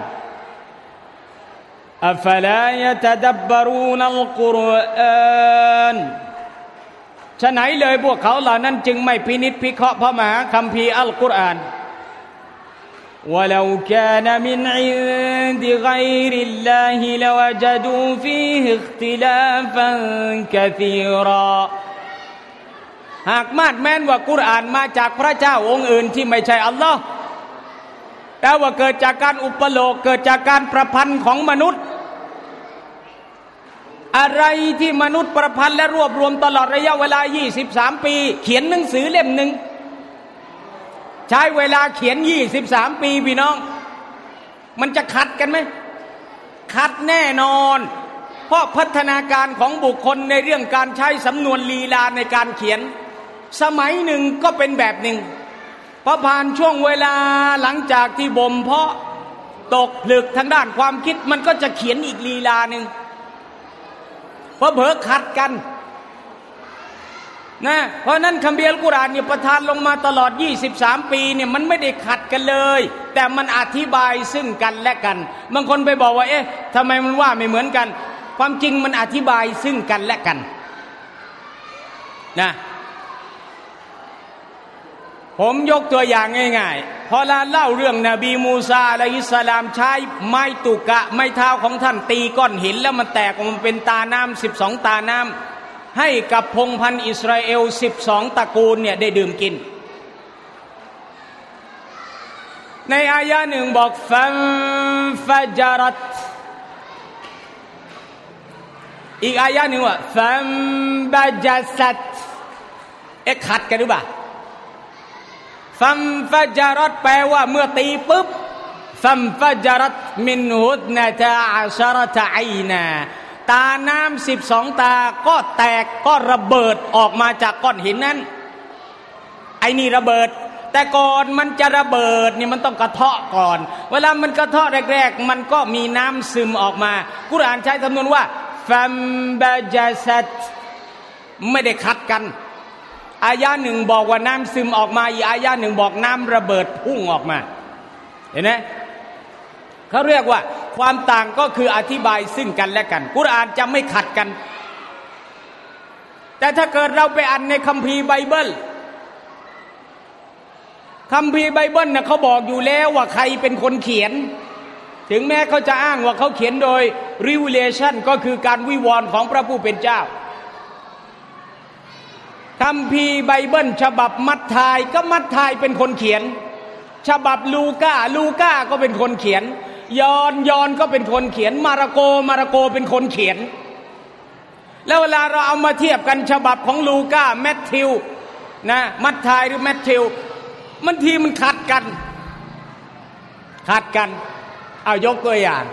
อัฟลายะตะดับบารูนัลกุรอานฉะไหนเลยพวกเขาเหล่านั้นจึงไม่พินิจพิเคราะห์พระมหาคัมภีร์อัลกุรอานولو كان من عند غير الله لوجدوا فيه اختلافا كثيرا หากมาดแม้นว่ากุรอานมาจากพระเจ้าองค์อื่นที่ไม่ใช่อัลลอฮ์แต่ว่าเกิดจากการอุปโลกเกิดจากการประพันธ์ของมนุษย์อะไรที่มนุษย์ประพันธ์และรวบรวมตลอดระยะเวลายี่สิบสามปีเขียนหนังสือเล่มหนึ่งใช้เวลาเขียนยี่สิบสามปีพี่น้องมันจะขัดกันไหมขัดแน่นอนเพราะพัฒนาการของบุคคลในเรื่องการใช้สำนวนลีลาในการเขียนสมัยหนึ่งก็เป็นแบบหนึ่งพอผ่านช่วงเวลาหลังจากที่บ่มเพาะตกผลึกทางด้านความคิดมันก็จะเขียนอีกลีลาหนึ่งเพราะเผลอขัดกันนะเพราะนั้นคัมภีร์อัลกุรอานเนี่ยประทานลงมาตลอดยี่สิบสามปีเนี่ยมันไม่ได้ขัดกันเลยแต่มันอธิบายซึ่งกันและกันบางคนไปบอกว่าเอ๊ะทำไมมันว่าไม่เหมือนกันความจริงมันอธิบายซึ่งกันและกันนะผมยกตัวอย่างง่ายๆพอเราเล่าเรื่องนบีมูซาอะลัยฮิสสลามใช้ไม้ตุกะไม้เท้าของท่านตีก้อนหินแล้วมันแตกออกมาเป็นตาน้ำสิบสองตาน้ำให้กับพงศ์พันธุ์อิสราเอลสิบสองตระกูลเนี่ยได้ดื่มกินในอายะหนึ่งบอกฟันฟะจารัตอีกอายะหนึ่งว่าฟันบะจัสัตเอ๊ะขัดกันหรือเปล่าฟัมฟะจารัตแปลว่าเมื่อตีปุ๊บฟัมฟะจารัตมินฮุดนะตาอัชรตะไอนาตาน้ำสิบสองตาก็แตกก็ระเบิดออกมาจากก้อนหินนั้นไอ้นี่ระเบิดแต่ก่อนมันจะระเบิดนี่มันต้องกระเทาะก่อนเวลามันกระเทาะแรกๆมันก็มีน้ำซึมออกมากุรอานใช้คำนวณว่าฟัมบะจัสัตไม่ได้ขัดกันอายะหนึ่งบอกว่าน้ำซึมออกมาอีกอายะหนึ่งบอกน้ำระเบิดพุ่งออกมาเห็นไหมเขาเรียกว่าความต่างก็คืออธิบายซึ่งกันและกันกุรอานจะไม่ขัดกันแต่ถ้าเกิดเราไปอ่านในคัมภีร์ไบเบิลคัมภีร์ไบเบิลน่ะเขาบอกอยู่แล้วว่าใครเป็นคนเขียนถึงแม้เขาจะอ้างว่าเขาเขียนโดย revelation ก็คือการวิวรณ์ของพระผู้เป็นเจ้าคัมภีร์ไบเบิลฉบับมัทธิก็มัทธิเป็นคนเขียนฉบับลูกาลูกาก็เป็นคนเขียนยอห์นยอห์นก็เป็นคนเขียนมาระโกมาระโกเป็นคนเขียนแล้วเวลาเราเอามาเทียบกันฉบับของลูกาแมทธิวนะมัทธิหรือแมทธิวมันทีมันขัดกันขัดกันเอายกตัวอย่าง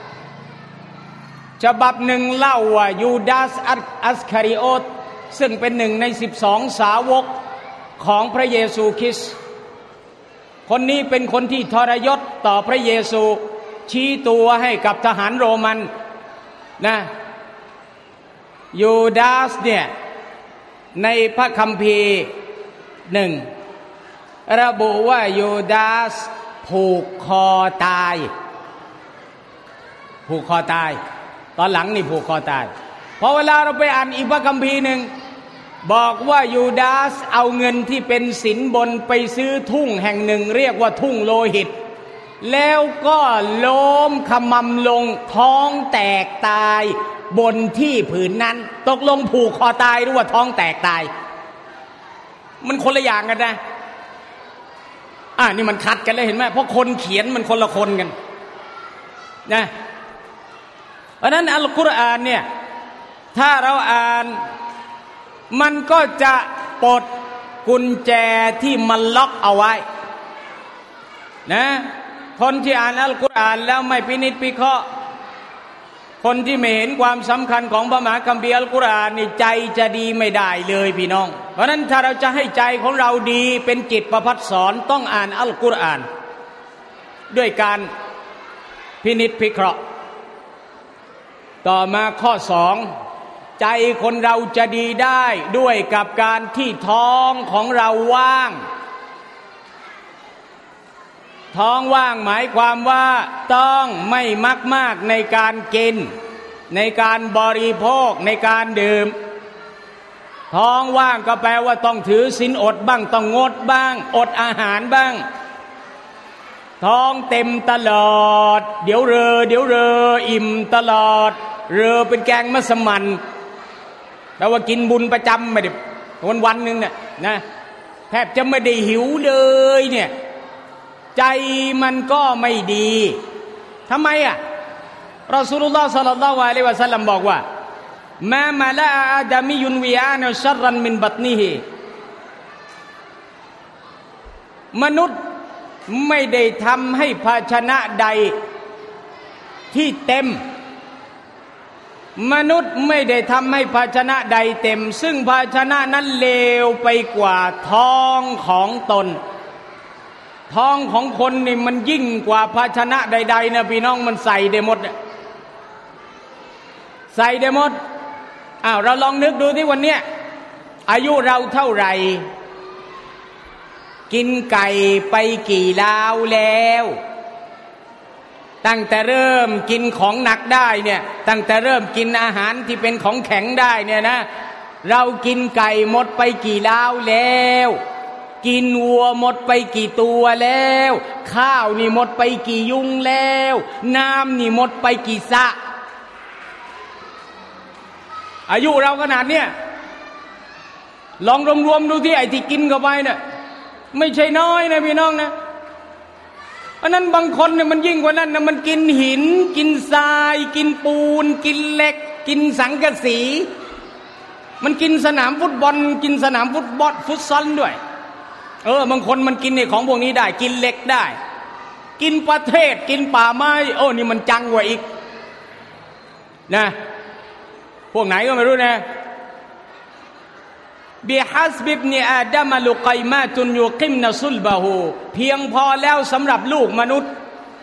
ฉบับหนึ่งเล่าว่ายูดาสอัสคาริโอตซึ่งเป็นหนึ่งในสิบสองสาวกของพระเยซูคริสต์คนนี้เป็นคนที่ทรยศต่อพระเยซูชี้ตัวให้กับทหารโรมันนะยูดาสเนี่ยในพระคัมภีร์หนึ่งระบุว่ายูดาสผูกคอตายผูกคอตายตอนหลังนี่ผูกคอตายพอเวลาเราไปอ่านอีกพระคัมภีร์หนึ่งบอกว่ายูดาสเอาเงินที่เป็นสินบนไปซื้อทุ่งแห่งหนึ่งเรียกว่าทุ่งโลหิตแล้วก็ล้มขมำลงท้องแตกตายบนที่ผืนนั้นตกลงผูกคอตายหรือว่าท้องแตกตายมันคนละอย่างกันนะอ่านี่มันขัดกันเลยเห็นไหมเพราะคนเขียนมันคนละคนกันนะเพราะนั้นอัลกุรอานเนี่ยถ้าเราอ่านมันก็จะปลดกุญแจที่มันล็อกเอาไว้นะคนที่อ่านอัลกุรอานแล้วไม่พินิจพิเคราะห์คนที่ไม่เห็นความสำคัญของพระมหาคัมภีร์อัลกุรอานนี่ใจจะดีไม่ได้เลยพี่น้องเพราะนั้นถ้าเราจะให้ใจของเราดีเป็นจิตประภัสสรต้องอ่านอัลกุรอานด้วยการพินิจพิเคราะห์ต่อมาข้อสองใจคนเราจะดีได้ด้วยกับการที่ท้องของเราว่างท้องว่างหมายความว่าต้องไม่มากมากในการกินในการบริโภคในการดื่มท้องว่างก็แปลว่าต้องถือศีลอดบ้างต้องงดบ้างอดอาหารบ้างท้องเต็มตลอดเดี๋ยวเรอเดี๋ยวเรออิ่มตลอดเรอเป็นแกงมัสมั่นแปลว่ากินบุญประจำไม่ได้วันวันหนึ่งเนี่ยนะแทบจะไม่ได้หิวเลยเนี่ยใจมันก็ไม่ดีทำไมอ่ะรอซูลุลลอฮ์ศ็อลลัลลอฮุอะลัยฮิวะซัลลัมบอกว่ามามาลาอาดามิยุนวิอานะชัรรันมินบัตนิฮิมนุษย์ไม่ได้ทำให้ภาชนะใดที่เต็มมนุษย์ไม่ได้ทำให้ภาชนะใดเต็มซึ่งภาชนะนั้นเลวไปกว่าท้องของตนท้องของคนนี่มันยิ่งกว่าภาชนะใดๆนะพี่น้องมันใส่ได้หมดใส่ได้หมดอ้าวเราลองนึกดูที่วันเนี้ยอายุเราเท่าไหร่กินไก่ไปกี่ลาวแล้วตั้งแต่เริ่มกินของหนักได้เนี่ยตั้งแต่เริ่มกินอาหารที่เป็นของแข็งได้เนี่ยนะเรากินไก่หมดไปกี่ล้าวแล้วกินวัวหมดไปกี่ตัวแล้วข้าวนี่หมดไปกี่ยุงแล้วน้ำนี่หมดไปกี่สระอายุเราขนาดเนี้ยลองรวมๆดูที่ไอ้ที่กินเข้าไปเนี่ยไม่ใช่น้อยนะพี่น้องนะเพราะนั้นบางคนเนี่ยมันยิ่งกว่านั้นนะมันกินหินกินทรายกินปูนกินเหล็กกินสังกะสีมันกินสนามฟุตบอลกินสนามฟุตบอลฟุตซอลด้วยเออบางคนมันกินเนี่ยของพวกนี้ได้กินเหล็กได้กินประเทศกินป่าไม้โอ้นี่มันจังกว่าอีกนะพวกไหนก็ไม่รู้นะบิฮัสบิบนีอาดัมลุกัยมาตุนยูกิมนะซุลบะฮูเพียงพอแล้วสำหรับลูกมนุษย์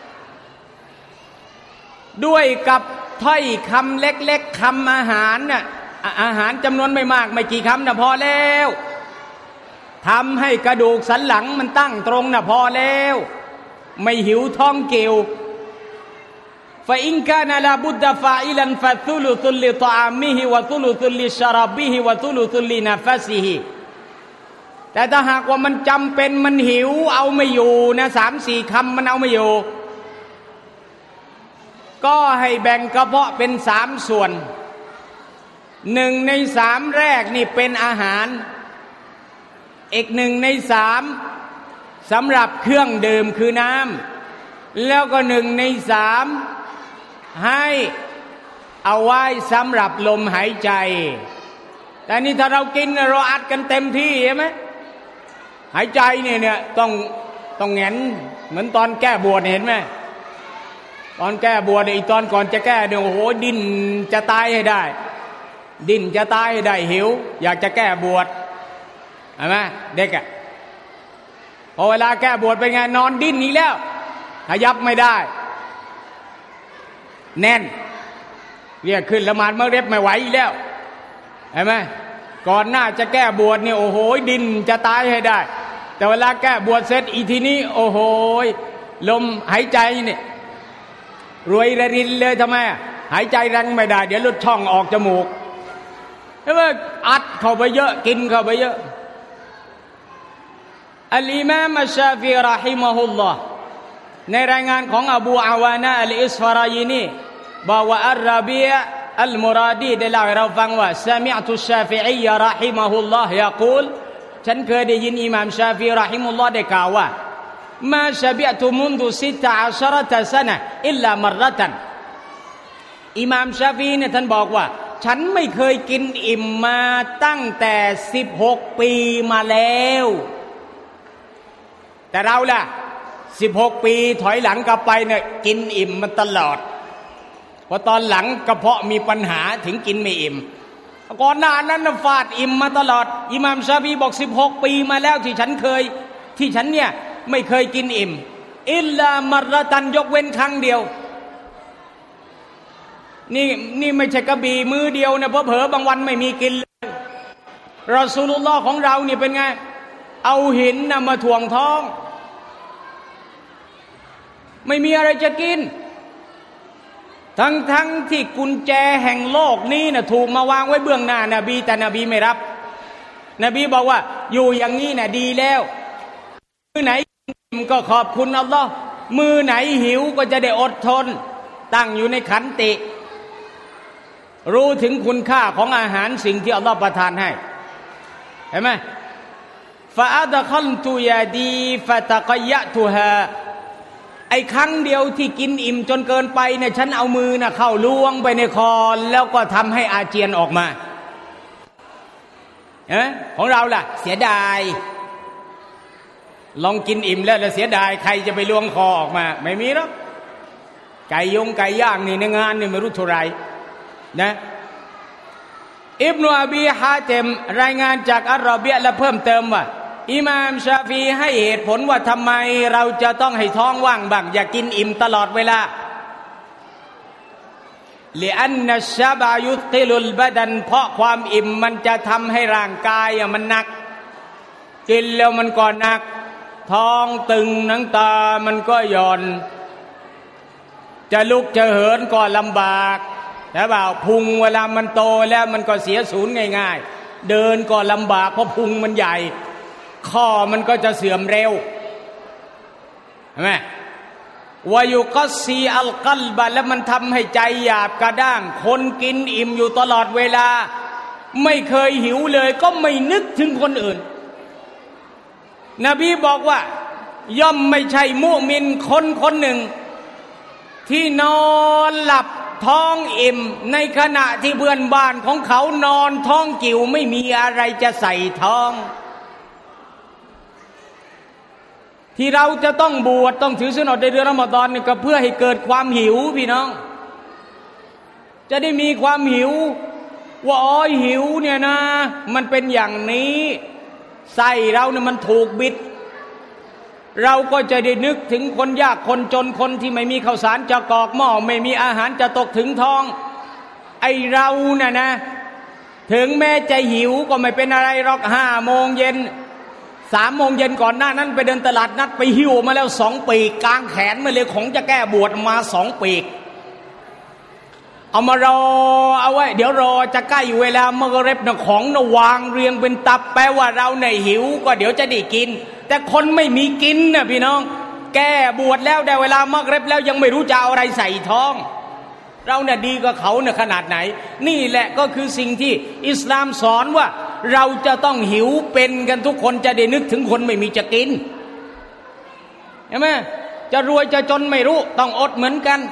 ด้วยกับถ้อยคำเล็กๆคำอาหารน่ะอาหารจำนวนไม่มากไม่กี่คำน่ะพอแล้วทำให้กระดูกสันหลังมันตั้งตรงน่ะพอแล้วไม่หิวท้องเกลียวฟาอินกานะลาบุดดะฟาอิลันฟะซุลุซุลลิตออามิฮิวะซุลุซุลลิชะราบิฮิวะซุลุซุลลินะฟัซิฮิแต่ถ้าหากว่ามันจำเป็นมันหิวเอาไม่อยู่นะสามสี่คำมันเอาไม่อยู่ก็ให้แบ่งกระเพาะเป็นสามส่วนหนึ่งในสามแรกนี่เป็นอาหารอีกหนึ่งในสามสำหรับเครื่องดื่มคือน้ำแล้วก็หนึ่งในสามให้เอาไว้สำหรับลมหายใจแต่นี่ถ้าเรากินเราอัดกันเต็มที่ใช่ไหมหายใจเนี่ยเนี่ยต้องต้องแหงนเหมือนตอนแก้บวชเห็นไหมตอนแก้บวชไอ้ตอนก่อนจะแก้เนี่ยโอ้โหดิ้นจะตายให้ได้ดิ้นจะตายให้ได้หิวอยากจะแก้บวชเห็นไหมเด็กอะพอเวลาแก้บวชเป็นไงนอนดิ้นอีกแล้วขยับไม่ได้แน่นเรียกขึ้นละหมาดเมื่อเร็บไม่ไหวอีกแล้วเห็นไหมก่อนหน้าจะแก้บวชเนี่ยโอ้โหดิ้นจะตายให้ได้แต่เวลาแก้บวชเสร็จอีทีนี้โอ้โหลมหายใจเนี่ยรวยระรินเลยทำไมหายใจแรงไม่ได้เดี๋ยวลดช่องออกจมูกเห็นไหมอัดเข้าไปเยอะกินเข้าไปเยอะอัลอิมามอัชชาฟิเราะฮิมะฮุลลอฮ์ในรายงานของอบูอาวานะอัลอิสฟารายีนีบอกว่าอัลรบีอะอัลมุราดีได้เล่าให้เราฟังว่าซะมิอ์ตุชชาฟิอีเราะฮิมะฮุลลอฮ์ยะกูลฉันเคยได้ยินอิหม่ามชาฟิเราะฮิมุลลอฮ์ได้กล่าวว่ามาชะบิอ์ตุมุนดุสิตะอัชเราะตะซะนะอิลลามะรตันอิหม่ามชาฟิเนี่ยท่านบอกว่าฉันไม่เคยกินอิ่มมาตั้งแต่สิบหกปีมาแล้วแต่เราล่ะสิบหกปีถอยหลังกลับไปเนี่ยกินอิ่มมันตลอดพอตอนหลังกระเพาะมีปัญหาถึงกินไม่อิ่มก่อนหน้านั้นฟาดอิ่มมาตลอดอิหม่ามชาฟีบอกสิบหกปีมาแล้วที่ฉันเคยที่ฉันเนี่ยไม่เคยกินอิ่มอิลลามะรตันยกเว้นครั้งเดียวนี่นี่ไม่ใช่กระบี่มือเดียวนะเพราะเผลอบางวันไม่มีกินเลยรอซูลุลลอฮ์ของเราเนี่ยเป็นไงเอาหินนะมาถ่วงท้องไม่มีอะไรจะกินทั้งทั้งที่กุญแจแห่งโลกนี้นะถูกมาวางไว้เบื้องหน้านบีแต่นบีไม่รับนบีบอกว่าอยู่อย่างนี้นะดีแล้วมือไหนอิ่มก็ขอบคุณอัลลอฮ์มือไหนหิวก็จะได้อดทนตั้งอยู่ในขันติรู้ถึงคุณค่าของอาหารสิ่งที่อัลลอฮ์ประทานให้เห็นไหมฟาอัดคัลตุยาดีฟาตะกยะตุฮาไอ้ครั้งเดียวที่กินอิ่มจนเกินไปเนี่ยฉันเอามือน่ะเข้าล้วงไปในคอแล้วก็ทำให้อาเจียนออกมาเอ๊ะของเราล่ะเสียดายลองกินอิ่มแล้วแล้วเสียดายใครจะไปล้วงคอออกมาไม่มีหรอกไก่ยงไก่ย่างนี่ในงานนี่ไม่รู้เท่าไหร่นะอิบนุอบีฮาติมรายงานจากอัรรอบียะและเพิ่มเติมว่าอิหม่ามชาฟีให้เหตุผลว่าทำไมเราจะต้องให้ท้องว่างบ้างอย่ากินอิ่มตลอดเวลาลิอันนัชชะบะยุติลุลบะดันเพราะความอิ่มมันจะทำให้ร่างกายมันหนักกินแล้วมันก็หนักท้องตึงหนังตามันก็หย่อนจะลุกจะเหินก็ลำบากแต่ว่าพุงเวลามันโตแล้วมันก็เสียศูนย์ง่ายๆเดินก็ลำบากเพราะพุงมันใหญ่ข้อมันก็จะเสื่อมเร็วเห็นไหมวายุกัสซีอัลกัลบะแล้วมันทำให้ใจหยาบกระด้างคนกินอิ่มอยู่ตลอดเวลาไม่เคยหิวเลยก็ไม่นึกถึงคนอื่นนบีบอกว่าย่อมไม่ใช่มุมินคนคนหนึ่งที่นอนหลับท้องอิ่มในขณะที่เพื่อนบ้านของเขานอนท้องกิ่วไม่มีอะไรจะใส่ท้องที่เราจะต้องบวชต้องถือศีลอดในเดือนรอมฎอนนี่ก็เพื่อให้เกิดความหิวพี่น้องจะได้มีความหิวว่าอ๋อหิวเนี่ยนะมันเป็นอย่างนี้ไส้เราเนี่ยมันถูกบิดเราก็จะได้นึกถึงคนยากคนจนคนที่ไม่มีข้าวสารจะกรอกหม้อไม่มีอาหารจะตกถึงท้องไอเราน่ะนะถึงแม้จะหิวก็ไม่เป็นอะไรหรอกห้าโมงเย็นสามโมงเย็นก่อนหน้านั้นไปเดินตลาดนัดไปหิวมาแล้วสองปีกกลางแขนมาเลยของจะแก้บวชมาสองปีกเอามารอเอาไว้เดี๋ยวรอจะใกล้เวลามกริบนะของนะวางเรียงเป็นตับแปลว่าเราเนี่ยหิวก็เดี๋ยวจะได้กินแต่คนไม่มีกินนะพี่น้องแก้บวชแล้วได้เวลามกริบแล้วยังไม่รู้จะเอาอะไรใส่ท้องเราเนี่ยดีกว่าเขาเนี่ยขนาดไหนนี่แหละก็คือสิ่งที่อิสลามสอนว่าเราจะต้องหิวเป็นกันทุกคนจะได้นึกถึงคนไม่มีจะกินเห็นไหมจะรวยจะจนไม่รู้ต้องอดเหมือนกัน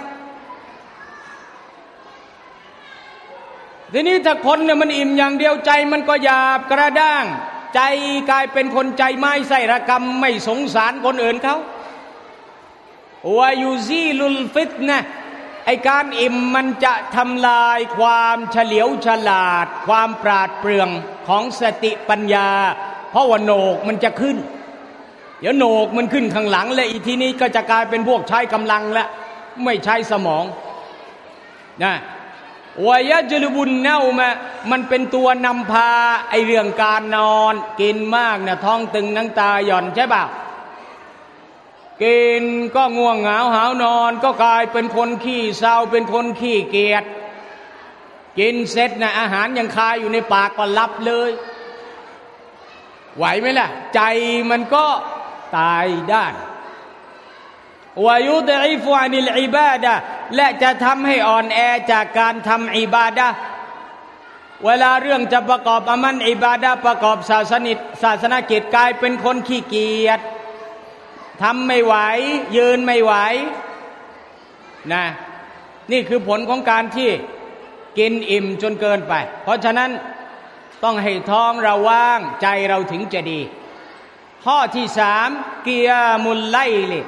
ทีนี้ถ้าคนเนี่ยมันอิ่มอย่างเดียวใจมันก็หยาบกระด้างใจกลายเป็นคนใจไม้ไส้ระกำไม่สงสารคนอื่นเขาวายูซีลุลฟิตนะไอการอิ่มมันจะทำลายความเฉลียวฉลาดความปราดเปรื่องของสติปัญญาเพราะว่าโหนกมันจะขึ้นเดี๋ยวโหนกมันขึ้นข้างหลังและอีทีนี้ก็จะกลายเป็นพวกใช้กำลังแล้วไม่ใช้สมองนะวายะจลบุญเน่ามามันเป็นตัวนำพาไอเรื่องการนอนกินมากเนี่ยท้องตึงน้ำตาหย่อนใช่ป่ะกินก็ง่วงเหงาหาวนอนก็กลายเป็นคนขี้เศร้าเป็นคนขี้เกียจกินเสร็จนะอาหารยังคาอยู่ในปากก็ลับเลยไหวไหมล่ะใจมันก็ตายได้วายุดอิฟวานิลอิบาดะและจะทำให้อ่อนแอจากการทำอิบาดะเวลาเรื่องจะประกอบอามันอิบาดะประกอบศาสนิศาสนกิจกลายเป็นคนขี้เกียจทำไม่ไหวยืนไม่ไหวนะนี่คือผลของการที่กินอิ่มจนเกินไปเพราะฉะนั้นต้องให้ท้องเราว่างใจเราถึงจะดีข้อที่สามกิยามุลไลลิ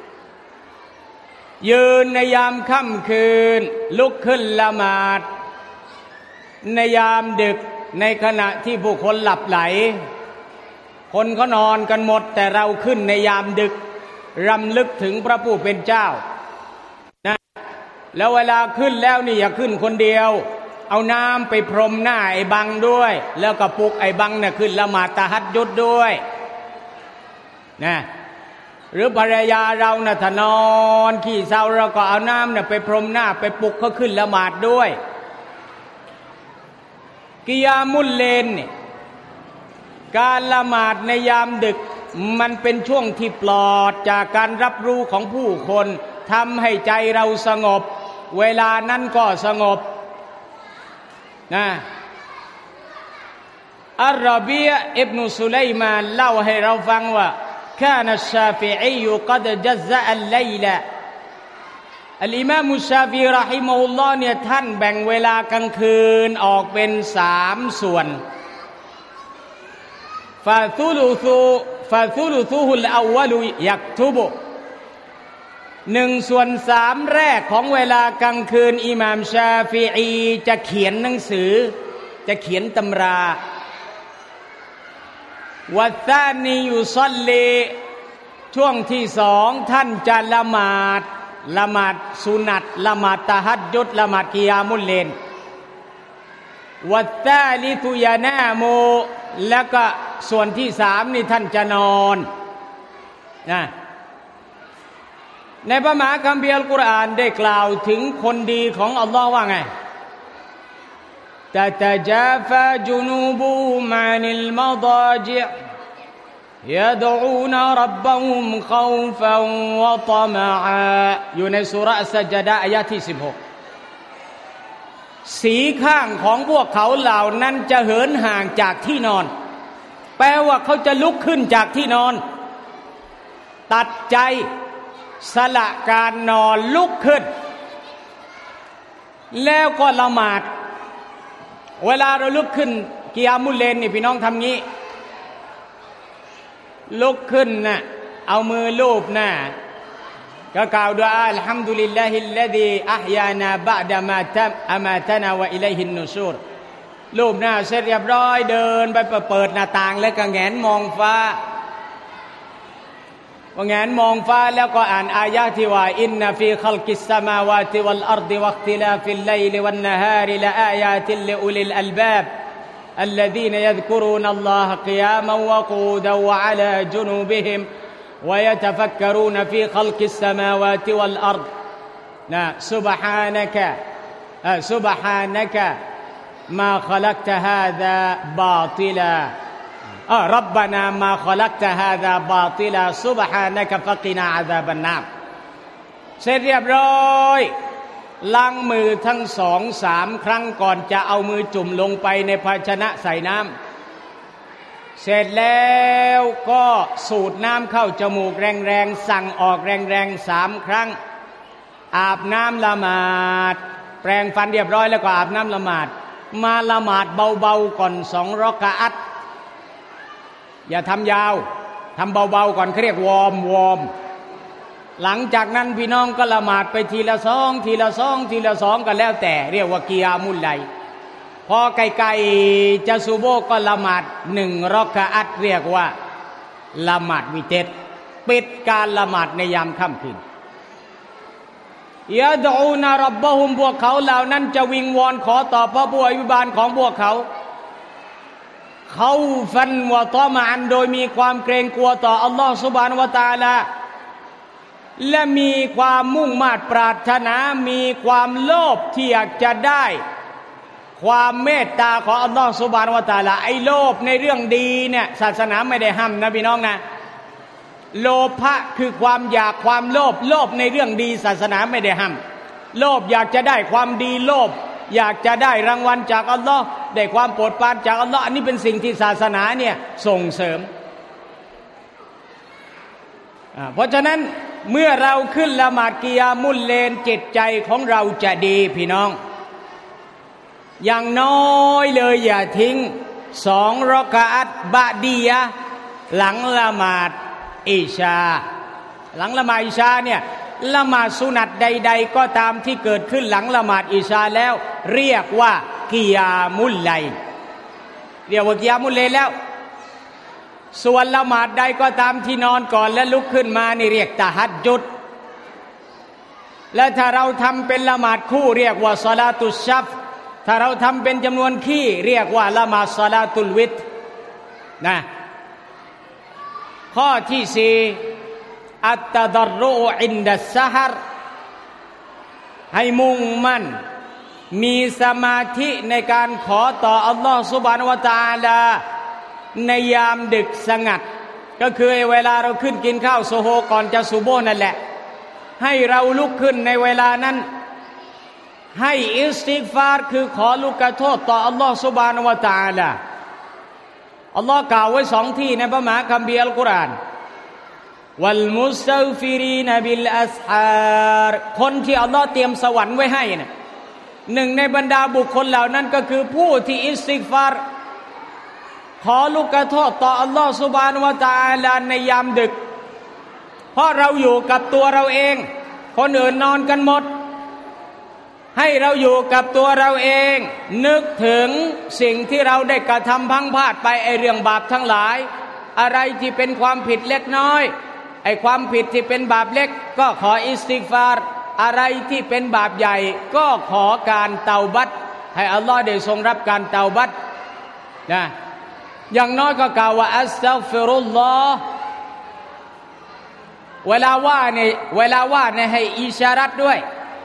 ยืนในยามค่ำคืนลุกขึ้นละหมาดในยามดึกในขณะที่ผู้คนหลับไหลคนเขานอนกันหมดแต่เราขึ้นในยามดึกรำลึกถึงพระผู้เป็นเจ้านะแล้วเวลาขึ้นแล้วนี่อย่าขึ้นคนเดียวเอาน้ำไปพรมหน้าไอ้บังด้วยแล้วก็ปลุกไอ้บังเนี่ยขึ้นละหมาดตะฮัจญุดด้วยนะหรือภรรยาเราน่ะถ้านอนขี้เศร้าเราก็เอาน้ำเนี่ยไปพรมหน้าไปปลุกเขาขึ้นละหมาดด้วยกิยามุลเลนเนี่ยการละหมาดในยามดึกมันเป็นช่วงที่ปลอดจากการรับรู้ของผู้คนทำให้ใจเราสงบเวลานั้นก็สงบนะอัรรอบียะอิบนุสุไลมานเล่าให้เราฟังว่าكان الشافعي قد جزأ الليل อัลอิมามชาฟิอีเราะฮิมะฮุลลอฮ์เนี่ยท่านแบ่งเวลากลางคืนออกเป็นสามส่วนฟาซุลุซุฟาซุลุซุฮุลอวัลุยักตุบุหนึ่งส่วนสามแรกของเวลากลางคืนอิหม่ามชาฟิอีจะเขียนหนังสือจะเขียนตำราวัตตานียุซอลลีช่วงที่สองท่านจะละหมาดละหมาดสุนัตละหมาดตะฮัจญุดละหมาดกิยามุลเลนวัตตาลิตุยานาโมแล้วก็ส่วนที่สามนี่ท่านจะนอนนะในพระมหาคัมภีร์อัลกุรอานได้กล่าวถึงคนดีของอัลลอฮ์ว่าไงตะตะจาฟาจุนูบุฮุมอานิลมะฎาจิอ์ยะดูอูนรับบะฮุมคอฟันวะตะมะอาอยู่ในซูเราะห์ซัจดะห์อายะห์ที่สิบหกสีข้างของพวกเขาเหล่านั้นจะเหินห่างจากที่นอนแปลว่าเขาจะลุกขึ้นจากที่นอนตัดใจสละการนอนลุกขึ้นแล้วก็ละหมาดเวลาเราลุกขึ้นกิยามุลเลนนี่พี่น้องทำงี้ลุกขึ้นนะเอามือลูบหน้าก็กล่าวดุอาอัลฮัมดุลิลลาฮิลลซีอะฮยานาบะดะมาตะอะมาตะนาวะอิลัยฮินนูชูรลูบหน้าเสร็จเรียบร้อยเดินไปเปิดหน้าต่างแล้วก็แหงนมองฟ้าว่าแงนมองฟ้าแล้วก็อ่านอายะห์ที่ว่าอินนะฟีคัลกิสสมาวาติวัลอัรฎิวัคติลาฟิลไลลิวันนะฮาริละอายาติลิอุลิลอัลบาบ الذين يذكرون الله قياما وقعودا وعلى جنوبهم ويتفكرون في خلق السماوات والأرض سبحانك سبحانك ما خلقت هذا باطلا ربنا ما خلقت هذا باطلا سبحانك فقنا عذاب النار เสร็จเรียบร้อยล้างมือทั้งสองสามครั้งก่อนจะเอามือจุ่มลงไปในภาชนะใส่น้ำเสร็จแล้วก็สูดน้ำเข้าจมูกแรงๆสั่งออกแรงๆสามครั้งอาบน้ำละหมาดแปรงฟันเรียบร้อยแล้วก็อาบน้ำละหมาดมาละหมาดเบาๆก่อนสองรอกะอัตอย่าทำยาวทำเบาๆก่อนเขาเรียกวอร์มวอร์มหลังจากนั้นพี่น้องก็ละหมาดไปทีละสองทีละสองทีละสองกันแล้วแต่เรียกว่ากิยามุลไลพอไกลๆจะซุโบฮ์ก็ละหมาดหนึ่งรอกะอัตเรียกว่าละหมาดวิเตรปิดการละหมาดในยามค่ำคืนยะดูอูนะรับบะฮุมพวกเขาเหล่านั้นจะวิงวอนขอต่อพระผู้อภิบาลของพวกเขาเขาฟันวะตอมะอันโดยมีความเกรงกลัวต่ออัลลอฮฺซุบฮานะฮูวะตะอาลาและมีความมุ่งมา่ปรารถนามีความโลภที่อยากจะได้ความเมตตาของอัลลอฮฺซุบฮานะฮูวะตะอาลาไอ้โลภในเรื่องดีเนี่ยศาสนาไม่ได้ห้ามนะพี่น้องนะโลภะคือความอยากความโลภโลภในเรื่องดีศาสนาไม่ได้ห้ามโลภอยากจะได้ความดีโลภอยากจะได้รางวัลจากอัลลอฮ์ได้ความโปรดปรานจากอัลลอฮ์อันนี้เป็นสิ่งที่ศาสนาเนี่ยส่งเสริมเพราะฉะนั้นเมื่อเราขึ้นละหมาดกิยามุลเลนจิตใจของเราจะดีพี่น้องอย่างน้อยเลยอย่าทิ้งสองรอกะอัตบะดียะหลังละหมาดอิชาหลังละหมาดอิชาเนี่ยละหมาดสุนัตใดๆก็ตามที่เกิดขึ้นหลังละหมาดอิชาแล้วเรียกว่ากิยามุลไลเรียกว่ากิยามุลเลนแล้วส่วนละหมาดใดก็ตามที่นอนก่อนและลุกขึ้นมานี่เรียกตะฮัจญุดและถ้าเราทำเป็นละหมาดคู่เรียกว่าศอลาตุชชัฟถ้าเราทำเป็นจำนวนขี้เรียกว่าละหมาดศอลาตุลวิตรนะข้อที่สี่อัตตะดัรรุอินดัสซะฮัรให้มุ่งมั่นมีสมาธิในการขอต่ออัลลอฮฺซุบฮานะฮูวะตะอาลาในยามดึกสงัดก็คือเวลาเราขึ้นกินข้าวโซโฮก่อนจะซุโบฮ์นั่นแหละให้เราลุกขึ้นในเวลานั้นให้อิสติฆฟารคือขอลุกโทษต่ออัลลอฮฺซุบฮานะฮูวะตะอาลาอัลลอฮ์กล่าวไว้สองที่ในพระมหาคัมภีร์อัลกุรอานวัลมุสตัฆฟิรีนบิลอัสฮารคนที่อัลลอฮ์เตรียมสวรรค์ไว้ให้เนี่ยหนึ่งในบรรดาบุคคลเหล่านั้นก็คือผู้ที่อิสติฆฟารขอลุกโทษต่ออัลลอฮฺซุบฮานะฮูวะตะอาลาในยามดึกเพราะเราอยู่กับตัวเราเองคนอื่นนอนกันหมดให้เราอยู่กับตัวเราเองนึกถึงสิ่งที่เราได้กระทำพังพลาดไปไอเรื่องบาปทั้งหลายอะไรที่เป็นความผิดเล็กน้อยไอความผิดที่เป็นบาปเล็กก็ขออิสติฆฟารอะไรที่เป็นบาปใหญ่ก็ขอการเตาบัตให้อัลลอฮ์ได้ทรงรับการเตาบัตนะอย่างน้อยก็กล่าวว่าอัสตัฆฟิรุลลอฮ์เวลาว่าเนี่ยเวลาว่าเนี่ยให้อิชารัตด้วย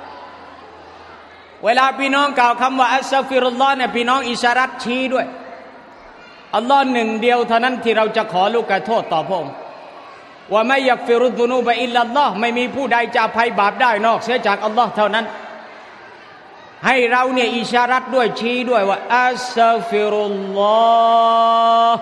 เวลาพี่น้องกล่าวคำว่าอัสตัฆฟิรุลลอฮ์เนี่ยพี่น้องอิชารัตชี้ด้วยอัลลอฮ์หนึ่งเดียวเท่านั้นที่เราจะขอลูกโทษต่อพระองค์ว่าไม่ยักฟิรุซุนูบะอิลลัลลอฮ์ไม่มีผู้ใดจะอภัยบาปได้นอกเสียจากอัลลอฮ์เท่านั้นให้เราเนี่ยอิชารัตด้วยชี้ด้วยว่าอัสตัฆฟิรุลลอฮ์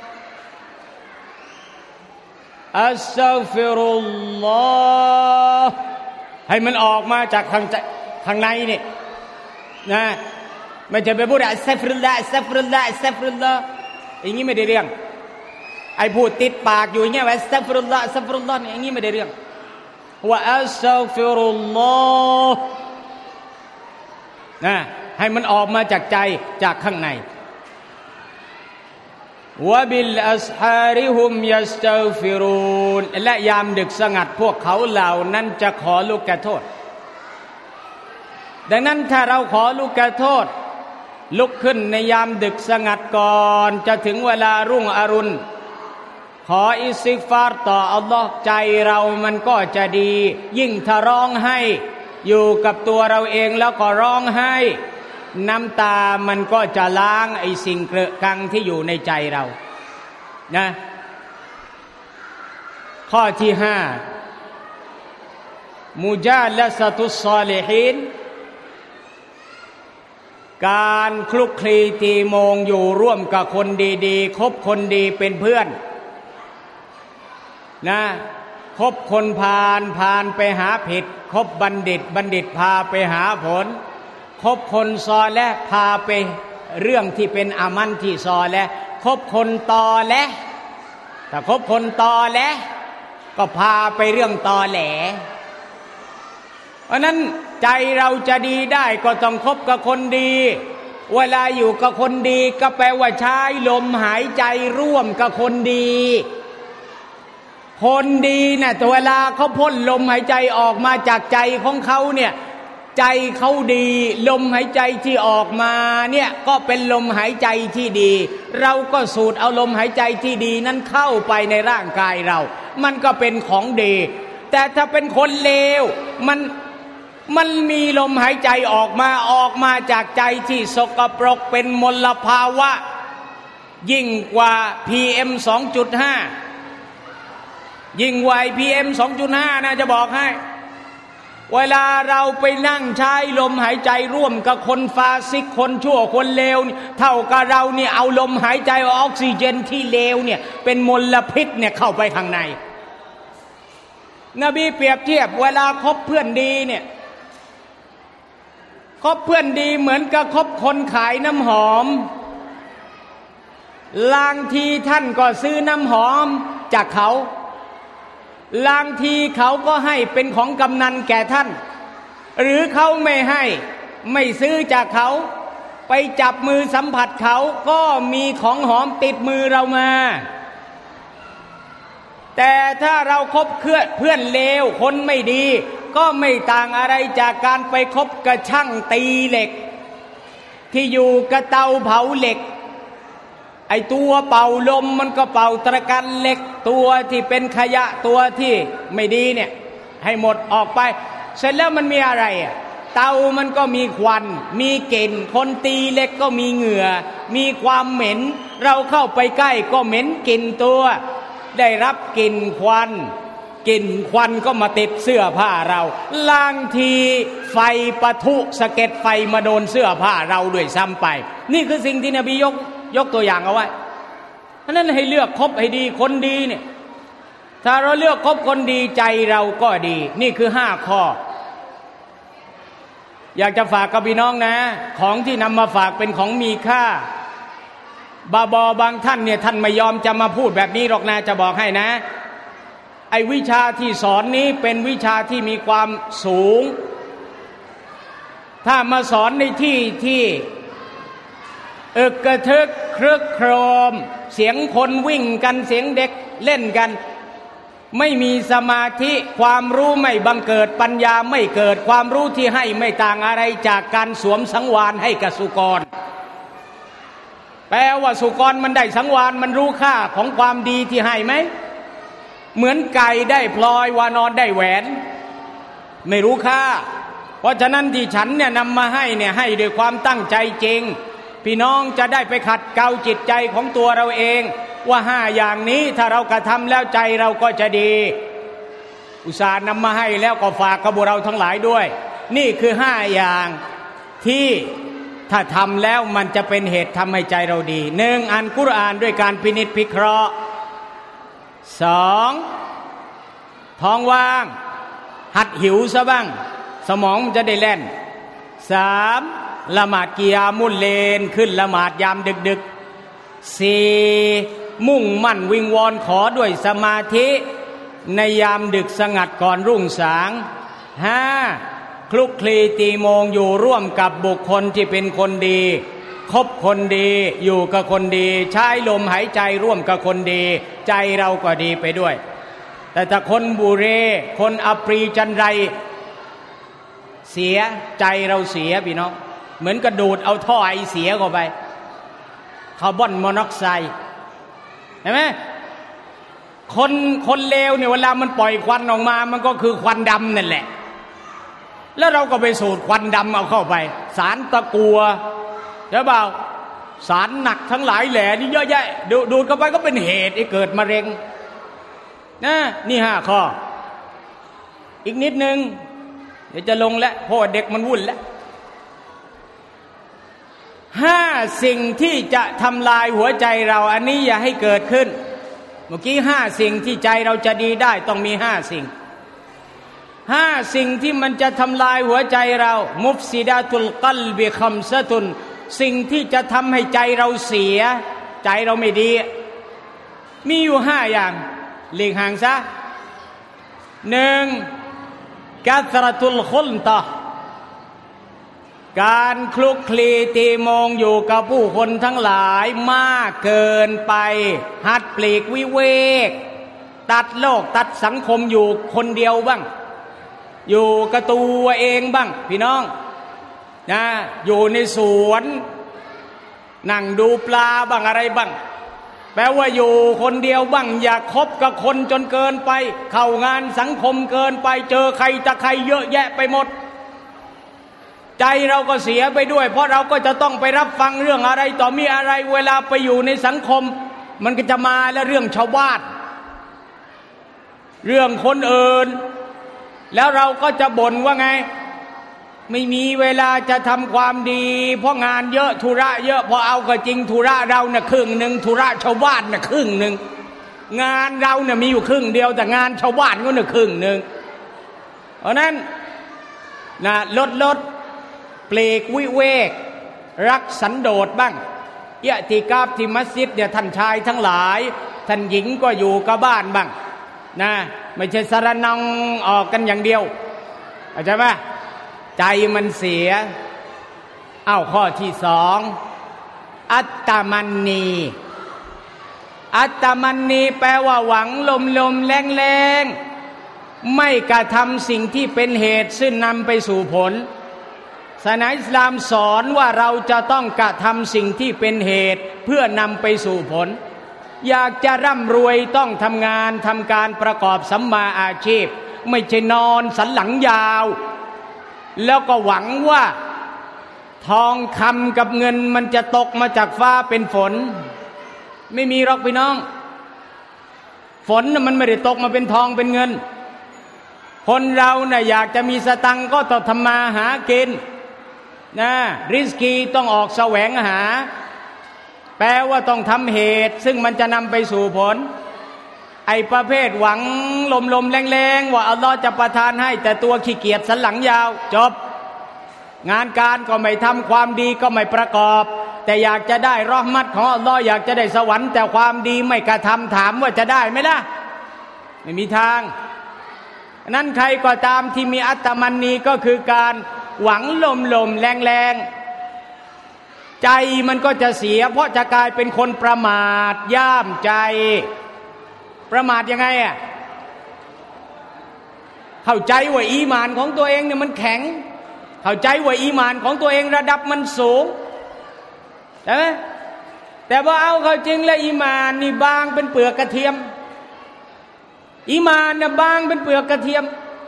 อัสตัฆฟิรุลลอฮ์ให้มันออกมาจากข้างข้างในนี่นะไม่จะไปพูดอัสตัฆฟิรุลลอฮ์อัสตัฆฟิรุลลอฮ์อัสตัฆฟิรุลลอฮ์อย่างนี้ไม่ได้เรื่องไอ้พูดติดปากอยู่อย่างเงี้ยว่าอัสตัฆฟิรุลลอฮ์อัสตัฆฟิรุลลอฮ์อย่างนี้ไม่ได้เรื่องว่าอัสตัฆฟิรุลลอฮ์นะให้มันออกมาจากใจจากข้างในวะบิลอัสฮาริฮุมยัสตัฆฟิรูนและยามดึกสงัดพวกเขาเหล่านั้นจะขอลูกโทษดังนั้นถ้าเราขอลูกโทษลุกขึ้นในยามดึกสงัดก่อนจะถึงเวลารุ่งอรุณขออิสติฆฟารต่ออัลลอฮ์ใจเรามันก็จะดียิ่งถ้าร้องไห้อยู่กับตัวเราเองแล้วก็ร้องไห้น้ำตามันก็จะล้างไอ้สิ่งเกลอะกังที่อยู่ในใจเรานะข้อที่ห้ามุจาละซะตุสศอลิฮีนการคลุกคลีตีโมงอยู่ร่วมกับคนดีๆคบคนดีเป็นเพื่อนนะคบคนพาลพาลไปหาผิดคบบัณฑิตบัณฑิตพาไปหาผลคบคนซอและพาไปเรื่องที่เป็นอามันที่ซอและคบคนตอและถ้าคบคนตอและก็พาไปเรื่องตอแหลเพราะนั้นใจเราจะดีได้ก็ต้องคบกับคนดีเวลาอยู่กับคนดีก็แปลว่าใช้ลมหายใจร่วมกับคนดีคนดีนะแต่เวลาเขาพ่นลมหายใจออกมาจากใจของเขาเนี่ยใจเขาดีลมหายใจที่ออกมาเนี่ยก็เป็นลมหายใจที่ดีเราก็สูดเอาลมหายใจที่ดีนั้นเข้าไปในร่างกายเรามันก็เป็นของดีแต่ถ้าเป็นคนเลวมันมันมีลมหายใจออกมาออกมาจากใจที่สกปรกเป็นมลภาวะยิ่งกว่า พี เอ็ม สองจุดห้า ยิ่งกว่า พี เอ็ม สองจุดห้า นะจะบอกให้เวลาเราไปนั่งใช้ลมหายใจร่วมกับคนฟาซิกคนชั่วคนเลวเท่ากับเราเนี่ยเอาลมหายใจออกซิเจนที่เลวเนี่ยเป็นมลพิษเนี่ยเข้าไปข้างในนบีเปรียบเทียบเวลาคบเพื่อนดีเนี่ยคบเพื่อนดีเหมือนกับคบคนขายน้ำหอมบางทีท่านก็ซื้อน้ำหอมจากเขาบางทีเขาก็ให้เป็นของกำนันแก่ท่านหรือเขาไม่ให้ไม่ซื้อจากเขาไปจับมือสัมผัสเขาก็มีของหอมติดมือเรามาแต่ถ้าเราคบเพื่อนเพื่อนเลวคนไม่ดีก็ไม่ต่างอะไรจากการไปคบกับช่างตีเหล็กที่อยู่กับเตาเผาเหล็กไอตัวเป่าลมมันก็เป่าตะกันเหล็กตัวที่เป็นขยะตัวที่ไม่ดีเนี่ยให้หมดออกไปเสร็จแล้วมันมีอะไรอ่ะเตามันก็มีควันมีกลิ่นคนตีเหล็กก็มีเหงื่อมีความเหม็นเราเข้าไปใกล้ก็เหม็นกลิ่นตัวได้รับกลิ่นควันกลิ่นควันก็มาติดเสื้อผ้าเราบางทีไฟปะทุสะเก็ดไฟมาโดนเสื้อผ้าเราด้วยซ้ำไปนี่คือสิ่งที่นบียกยกตัวอย่างเอาไว้เพราะนั้นให้เลือกคบให้ดีคนดีเนี่ยถ้าเราเลือกคบคนดีใจเราก็ดีนี่คือห้าข้ออยากจะฝากกับพี่น้องนะของที่นำมาฝากเป็นของมีค่าบาบอบางท่านเนี่ยท่านไม่ยอมจะมาพูดแบบนี้หรอกนะจะบอกให้นะไอ้วิชาที่สอนนี้เป็นวิชาที่มีความสูงถ้ามาสอนในที่ที่เอกกระทึกครึกโครมเสียงคนวิ่งกันเสียงเด็กเล่นกันไม่มีสมาธิความรู้ไม่บังเกิดปัญญาไม่เกิดความรู้ที่ให้ไม่ต่างอะไรจากการสวมสังวาลให้กับสุกรแปลว่าสุกรมันได้สังวาลมันรู้ค่าของความดีที่ให้ไหมเหมือนไก่ได้พลอยวานอนได้แหวนไม่รู้ค่าเพราะฉะนั้นที่ฉันเนี่ยนำมาให้เนี่ยให้ด้วยความตั้งใจจริงพี่น้องจะได้ไปขัดเกลาจิตใจของตัวเราเองว่าห้าอย่างนี้ถ้าเรากระทำแล้วใจเราก็จะดีอุตส่าห์นำมาให้แล้วก็ฝากกับพวกเราทั้งหลายด้วยนี่คือห้าอย่างที่ถ้าทำแล้วมันจะเป็นเหตุทำให้ใจเราดีหนึ่งอ่านกุรอานด้วยการพินิจพิเคราะห์สองท้องว่างหัดหิวซะบ้างสมองมันจะได้แล่นสามละหมาดกิยามุลเลนขึ้นละหมาดยามดึกๆสี่มุ่งมั่นวิงวอนขอด้วยสมาธิในยามดึกสงัดก่อนรุ่งสางห้าคลุกคลีตีโมงอยู่ร่วมกับบุคคลที่เป็นคนดีคบคนดีอยู่กับคนดีใช้ลมหายใจร่วมกับคนดีใจเราก็ดีไปด้วยแต่ถ้าคนบุเรคนอปรีจันไรเสียใจเราเสียพี่น้องเหมือนกระดูดเอาท่อไอเสียเข้าไปคาร์บอนมอนอกไซด์เห็นไหมคนคนเลวเนี่ยเวลามันปล่อยควันออกมามันก็คือควันดำนั่นแหละแล้วเราก็ไปสูดควันดำเอาเข้าไปสารตะกัวใช่เปล่าสารหนักทั้งหลายแหล่นี่เยอะแยะดูดูดเข้าไปก็เป็นเหตุให้เกิดมะเร็งนะนี่ห้าข้ออีกนิดนึงเดี๋ยวจะลงแล้วเพราะเด็กมันวุ่นแล้วห้าสิ่งที่จะทำลายหัวใจเราอันนี้อย่าให้เกิดขึ้นเมื่อกี้ห้าสิ่งที่ใจเราจะดีได้ต้องมีห้าสิ่งห้าสิ่งที่มันจะทำลายหัวใจเรามุฟซิดาตุลกัลบิคัมซะตุนสิ่งที่จะทำให้ใจเราเสียใจเราไม่ดีมีอยู่ห้าอย่างหลีกห่างซะหนึ่งกัซรตุลคุลตะการคลุกคลีตีมองอยู่กับผู้คนทั้งหลายมากเกินไปหัดปลีกวิเวกตัดโลกตัดสังคมอยู่คนเดียวบ้างอยู่กับตัวเองบ้างพี่น้องนะอยู่ในสวนนั่งดูปลาบ้างอะไรบ้างแปลว่าอยู่คนเดียวบ้างอย่าคบกับคนจนเกินไปเข้างานสังคมเกินไปเจอใครจะใครเยอะแยะไปหมดใจเราก็เสียไปด้วยเพราะเราก็จะต้องไปรับฟังเรื่องอะไรต่อมีอะไรเวลาไปอยู่ในสังคมมันก็จะมาแล้วเรื่องชาวบ้านเรื่องคนอื่นแล้วเราก็จะบ่นว่าไงไม่มีเวลาจะทำความดีเพราะงานเยอะธุระเยอะพอเอาก็จริงธุระเราน่ะครึ่งหนึ่งธุระชาวบ้านน่ะครึ่งหนึ่งงานเราน่ะมีอยู่ครึ่งเดียวแต่งานชาวบ้านก็น่ะครึ่งหนึ่งเพราะนั้นนะลดลดเปลกวิเวกรักสันโดษบ้างยะติกาบที่มัสยิดเนี่ยท่านชายทั้งหลายท่านหญิงก็อยู่กับบ้านบ้างนะไม่ใช่สารนังออกกันอย่างเดียวเข้าใจไหมใจมันเสียอ้าวข้อที่สองอัตตมันนีอัตตมันนีแปลว่าหวังลมลมแรงแรงไม่กระทำสิ่งที่เป็นเหตุซึ่งนำไปสู่ผลศาสนาอิสลามสอนว่าเราจะต้องกระทำสิ่งที่เป็นเหตุเพื่อนำไปสู่ผลอยากจะร่ำรวยต้องทำงานทำการประกอบสัมมาอาชีพไม่ใช่นอนสันหลังยาวแล้วก็หวังว่าทองคำกับเงินมันจะตกมาจากฟ้าเป็นฝนไม่มีหรอกพี่น้องฝนมันไม่ได้ตกมาเป็นทองเป็นเงินคนเราน่ะอยากจะมีสตังค์ก็ต้องทำมาหากินนะริสกีต้องออกแสวงหาแปลว่าต้องทำเหตุซึ่งมันจะนำไปสู่ผลไอ้ประเภทหวังลมๆแรงๆว่าอัลลอฮ์จะประทานให้แต่ตัวขี้เกียจสันหลังยาวจบงานการก็ไม่ทำความดีก็ไม่ประกอบแต่อยากจะได้รอห์มัตของอัลลอฮ์อยากจะได้สวรรค์แต่ความดีไม่กระทำถามว่าจะได้ไหมล่ะไม่มีทางนั้นใครก็ตามที่มีอัตตมันนีก็คือการหวังลมๆแรงๆใจมันก็จะเสียเพราะจะกลายเป็นคนประมาทย่ามใจประมาทยังไงอ่ะเข้าใจว่าอีหม่านของตัวเองเนี่ยมันแข็งเข้าใจว่าอีหม่านของตัวเองระดับมันสูงใช่ไหมแต่ว่าเอาเข้าจริงแล้วอีหม่านนี่บางเป็นเปลือกกระเทียมอีมานน่ะบางเป็นเปลือกกระเทียม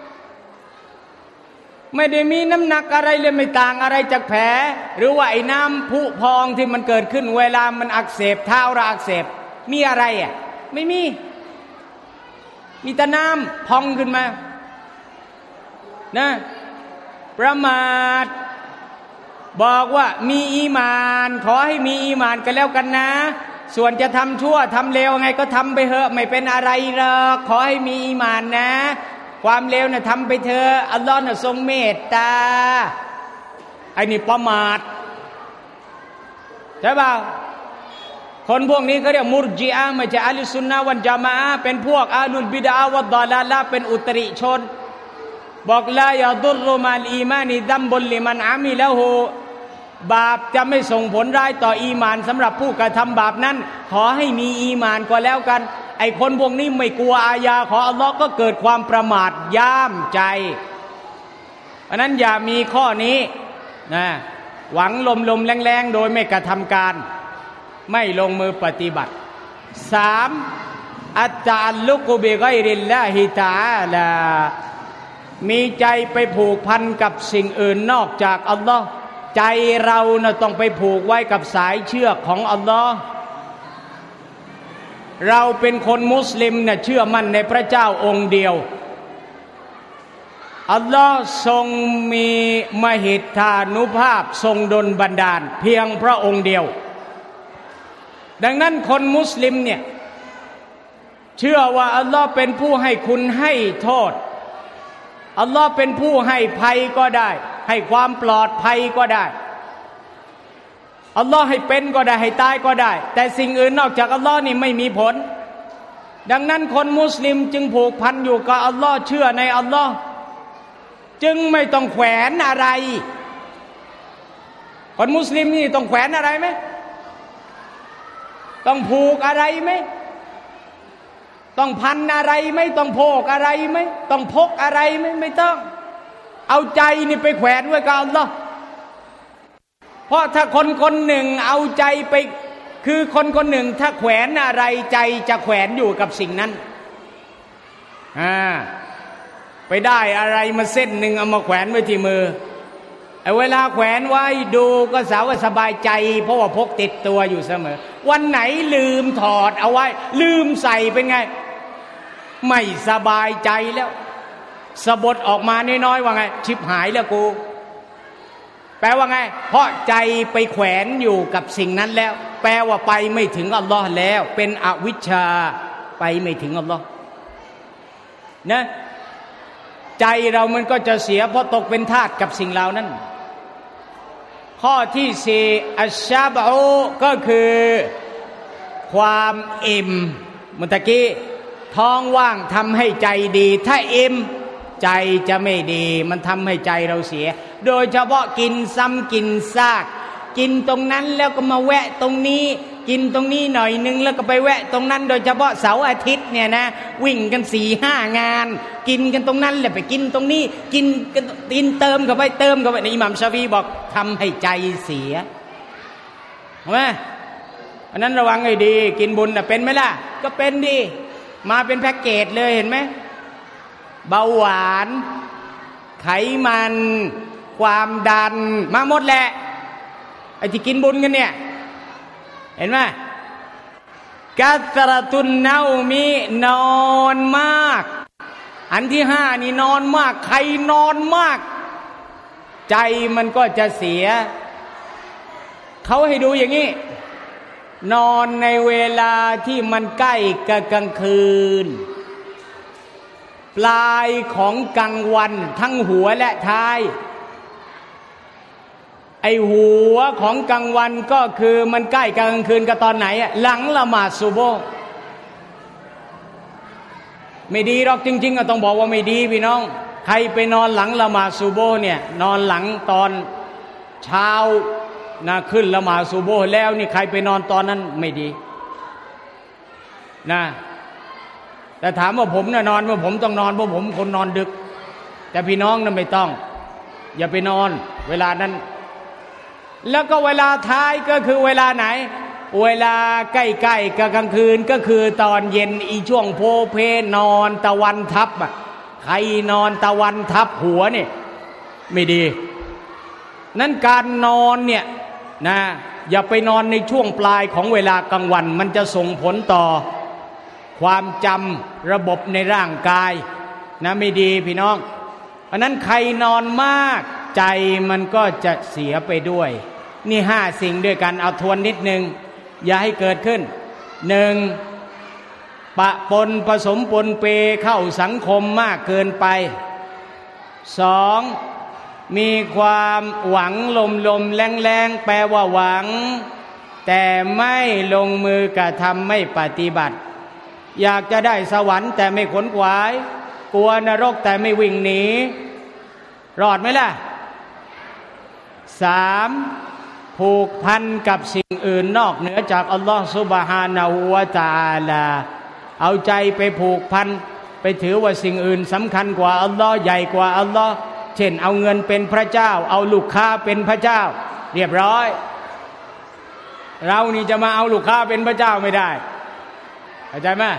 ไม่ได้มีน้ำหนักอะไรเลยไม่ต่างอะไรจากแผลหรือว่าไอ้น้ำพุพองที่มันเกิดขึ้นเวลามันอักเสบเท้าเราอักเสบมีอะไรอ่ะไม่มีมีแต่น้ำพองขึ้นมานะประมาทบอกว่ามีอีหม่านขอให้มีอีหม่านกันแล้วกันนะส่วนจะทำชั่วทำเลวไงก็ทำไปเถอะไม่เป็นอะไรหรอกขอให้มีอีหม่านนะความเลวน่ะทำไปเถอะอัลลอฮ์น่ะทรงเมตตาไอ้นี่ประมาทใช่ป่าวคนพวกนี้เขาเรียกมุรจิอะห์ไม่ใช่อะห์ลุสซุนนะฮ์วัลญะมาอะห์เป็นพวกอะห์ลุลบิดอะห์วัดฎอลาละห์เป็นอุตริชนบอกลายะดุรรุมัลอีมานิซัมบุลลิมันอามิละฮูบาปจะไม่ส่งผลร้ายต่ออีหม่านสำหรับผู้กระทำบาปนั้นขอให้มีอีหม่านก็แล้วกันไอ้คนพวกนี้ไม่กลัวอาญาของอัลลอฮ์ก็เกิดความประมาทย่ามใจเพราะนั้นอย่ามีข้อนี้นะหวังลมๆแรงๆโดยไม่กระทำการไม่ลงมือปฏิบัติสามอัตตัลลุกุบิฆอยริลลาฮิตะอาลามีใจไปผูกพันกับสิ่งอื่นนอกจากอัลลอฮ์ใจเราน่ะต้องไปผูกไว้กับสายเชือกของอัลลอฮ์เราเป็นคนมุสลิมเนี่ยเชื่อมั่นในพระเจ้าองค์เดียวอัลลอฮ์ทรงมีมหิทธานุภาพทรงดลบันดาลเพียงพระองค์เดียวดังนั้นคนมุสลิมเนี่ยเชื่อว่าอัลลอฮ์เป็นผู้ให้คุณให้โทษอัลลอฮ์เป็นผู้ให้ภัยก็ได้ให้ความปลอดภัยก็ได้อัลลอฮ์ให้เป็นก็ได้ให้ตายก็ได้แต่สิ่งอื่นนอกจากอัลลอฮ์นี่ไม่มีผลดังนั้นคนมุสลิมจึงผูกพันอยู่กับอัลลอฮ์เชื่อในอัลลอฮ์จึงไม่ต้องแขวนอะไรคนมุสลิมนี่ต้องแขวนอะไรไหมต้องผูกอะไรไหมต้องพันอะไรไหมต้องโพกอะไรไหมต้องพกอะไรไหมไม่ต้องเอาใจนี่ไปแขวนไว้กับอัลลอฮ์เพราะถ้าคนคนหนึ่งเอาใจไปคือคนคนหนึ่งถ้าแขวนอะไรใจจะแขวนอยู่กับสิ่งนั้นอ่าไปได้อะไรมาเส้นหนึ่งเอามาแขวนไว้ที่มือไอ้เวลาแขวนไว้ดูก็สาวสบายใจเพราะว่าพกติดตัวอยู่เสมอวันไหนลืมถอดเอาไว้ลืมใส่เป็นไงไม่สบายใจแล้วสะบดออกมาน้อยๆว่าไงชิบหายแล้วกูแปลว่าไงเพราะใจไปแขวนอยู่กับสิ่งนั้นแล้วแปลว่าไปไม่ถึงอัลลอฮ์แล้วเป็นอวิชชาไปไม่ถึงอัลลอฮ์นะใจเรามันก็จะเสียเพราะตกเป็นทาสกับสิ่งเหล่านั้นข้อที่สี่อัชชาบะฮูก็คือความอิ่มเมื่อกี้ท้องว่างทำให้ใจดีถ้าอิ่มใจจะไม่ดีมันทำให้ใจเราเสียโดยเฉพาะกินซ้ำกินซากกินตรงนั้นแล้วก็มาแวะตรงนี้กินตรงนี้หน่อยนึงแล้วก็ไปแวะตรงนั้นโดยเฉพาะเสาร์อาทิตย์เนี่ยนะวิ่งกันสี่ห้างานกินกันตรงนั้นแหละไปกินตรงนี้กินกันกินเติมเข้าไปเติมเข้าไปอิหม่ามชาฟีบอกทำให้ใจเสียเห็นไหมอันนั้นระวังให้ดีกินบุญน่ะเป็นไหมล่ะก็เป็นดิมาเป็นแพ็กเกจเลยเห็นไหมเบาหวานไขมันความดันมาหมดแหละไอ้ที่กินบุญกันเนี่ยเห็นไหมกัสรตุนเนามีนอนมากอันที่ห้านี่นอนมากใครนอนมากใจมันก็จะเสียเขาให้ดูอย่างนี้นอนในเวลาที่มันใกล้กับกลางคืนปลายของกลางวันทั้งหัวและท้ายไอหัวของกลางวันก็คือมันใกล้กลางคืนกับตอนไหนอะหลังละหมาดซุบฮ์ไม่ดีหรอกจริงๆก็ต้องบอกว่าไม่ดีพี่น้องใครไปนอนหลังละหมาดซุบฮ์เนี่ยนอนหลังตอนเช้านะขึ้นละหมาดซุบฮ์แล้วนี่ใครไปนอนตอนนั้นไม่ดีนะแต่ถามว่าผมน่ะนอนว่าผมต้องนอนเพราะผมคนนอนดึกแต่พี่น้องน่ะไม่ต้องอย่าไปนอนเวลานั้นแล้วก็เวลาท้ายก็คือเวลาไหนเวลาใกล้ๆกับกลางคืนก็คือตอนเย็นอีช่วงโพเพนอนตะวันทับอ่ะใครนอนตะวันทับหัวเนี่ยไม่ดีนั้นการนอนเนี่ยนะอย่าไปนอนในช่วงปลายของเวลากลางวันมันจะส่งผลต่อความจำระบบในร่างกายนะไม่ดีพี่น้องเพราะนั้นใครนอนมากใจมันก็จะเสียไปด้วยนี่ห้าสิ่งด้วยกันเอาทวนนิดนึงอย่าให้เกิดขึ้นหนึ่งปะปนผสมปนเปเข้าสังคมมากเกินไปสองมีความหวังลมลมแรงแรงแปลว่าหวังแต่ไม่ลงมือกระทำไม่ปฏิบัติอยากจะได้สวรรค์แต่ไม่ขนขวายกลัวนรกแต่ไม่วิ่งหนีรอดไหมล่ะสามผูกพันกับสิ่งอื่นนอกเหนือจากอัลลอฮฺซุบฮานะฮูวะตะอาลาเอาใจไปผูกพันไปถือว่าสิ่งอื่นสำคัญกว่าอัลลอฮ์ใหญ่กว่าอัลลอฮ์เช่นเอาเงินเป็นพระเจ้าเอาลูกค้าเป็นพระเจ้าเรียบร้อยเรานี่จะมาเอาลูกค้าเป็นพระเจ้าไม่ได้เข้าใจไหม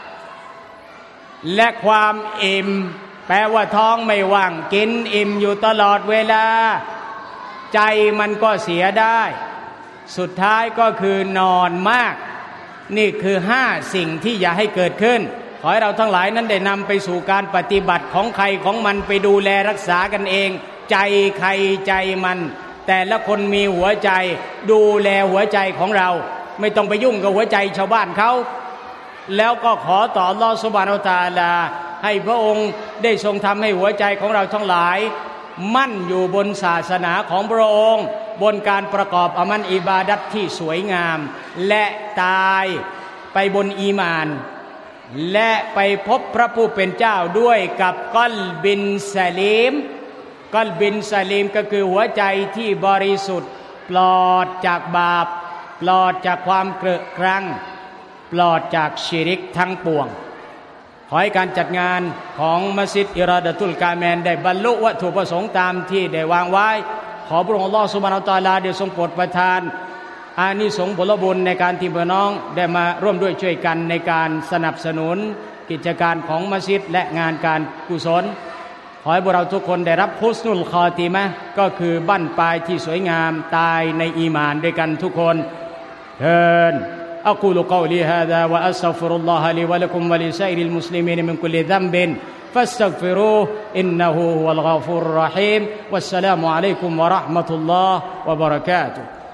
และความอิ่มแปลว่าท้องไม่ว่างกินอิ่มอยู่ตลอดเวลาใจมันก็เสียได้สุดท้ายก็คือนอนมากนี่คือห้าสิ่งที่อย่าให้เกิดขึ้นขอให้เราทั้งหลายนั้นได้นำไปสู่การปฏิบัติของใครของมันไปดูแลรักษากันเองใจใครใจมันแต่ละคนมีหัวใจดูแลหัวใจของเราไม่ต้องไปยุ่งกับหัวใจชาวบ้านเขาแล้วก็ขอต่ออัลเลาะห์ซุบฮานะฮูวะตะอาลาให้พระองค์ได้ทรงทำให้หัวใจของเราทั้งหลายมั่นอยู่บนศาสนาของพระองค์บนการประกอบอามัลอิบาดัตที่สวยงามและตายไปบนอีหม่านและไปพบพระผู้เป็นเจ้าด้วยกับกัลบินซะลีมกัลบินซะลีมก็คือหัวใจที่บริสุทธิ์ปลอดจากบาปปลอดจากความเกระกรังปลอดจากชิริกทั้งปวงขอให้การจัดงานของมัสยิดอิรอดะตุลกาแมนได้บรรลุวัตถุประสงค์ตามที่ได้วางไว้ขอพระองค์อัลเลาะห์ซุบฮานะฮูวะตะอาลาได้ทรงโปรดประทานอานิสงส์ผลบุญในการที่พี่น้องได้มาร่วมด้วยช่วยกันในการสนับสนุนกิจการของมัสยิดและงานการกุศลขอให้พวกเราทุกคนได้รับฮุสนุลคอติมะห์ก็คือบั้นปลายที่สวยงามตายในอีหม่านด้วยกันทุกคนเถิดأقول قولي هذا وأستغفر الله لي ولكم ولسائر المسلمين من كل ذنب فاستغفروه إنه هو الغفور الرحيم والسلام عليكم ورحمة الله وبركاته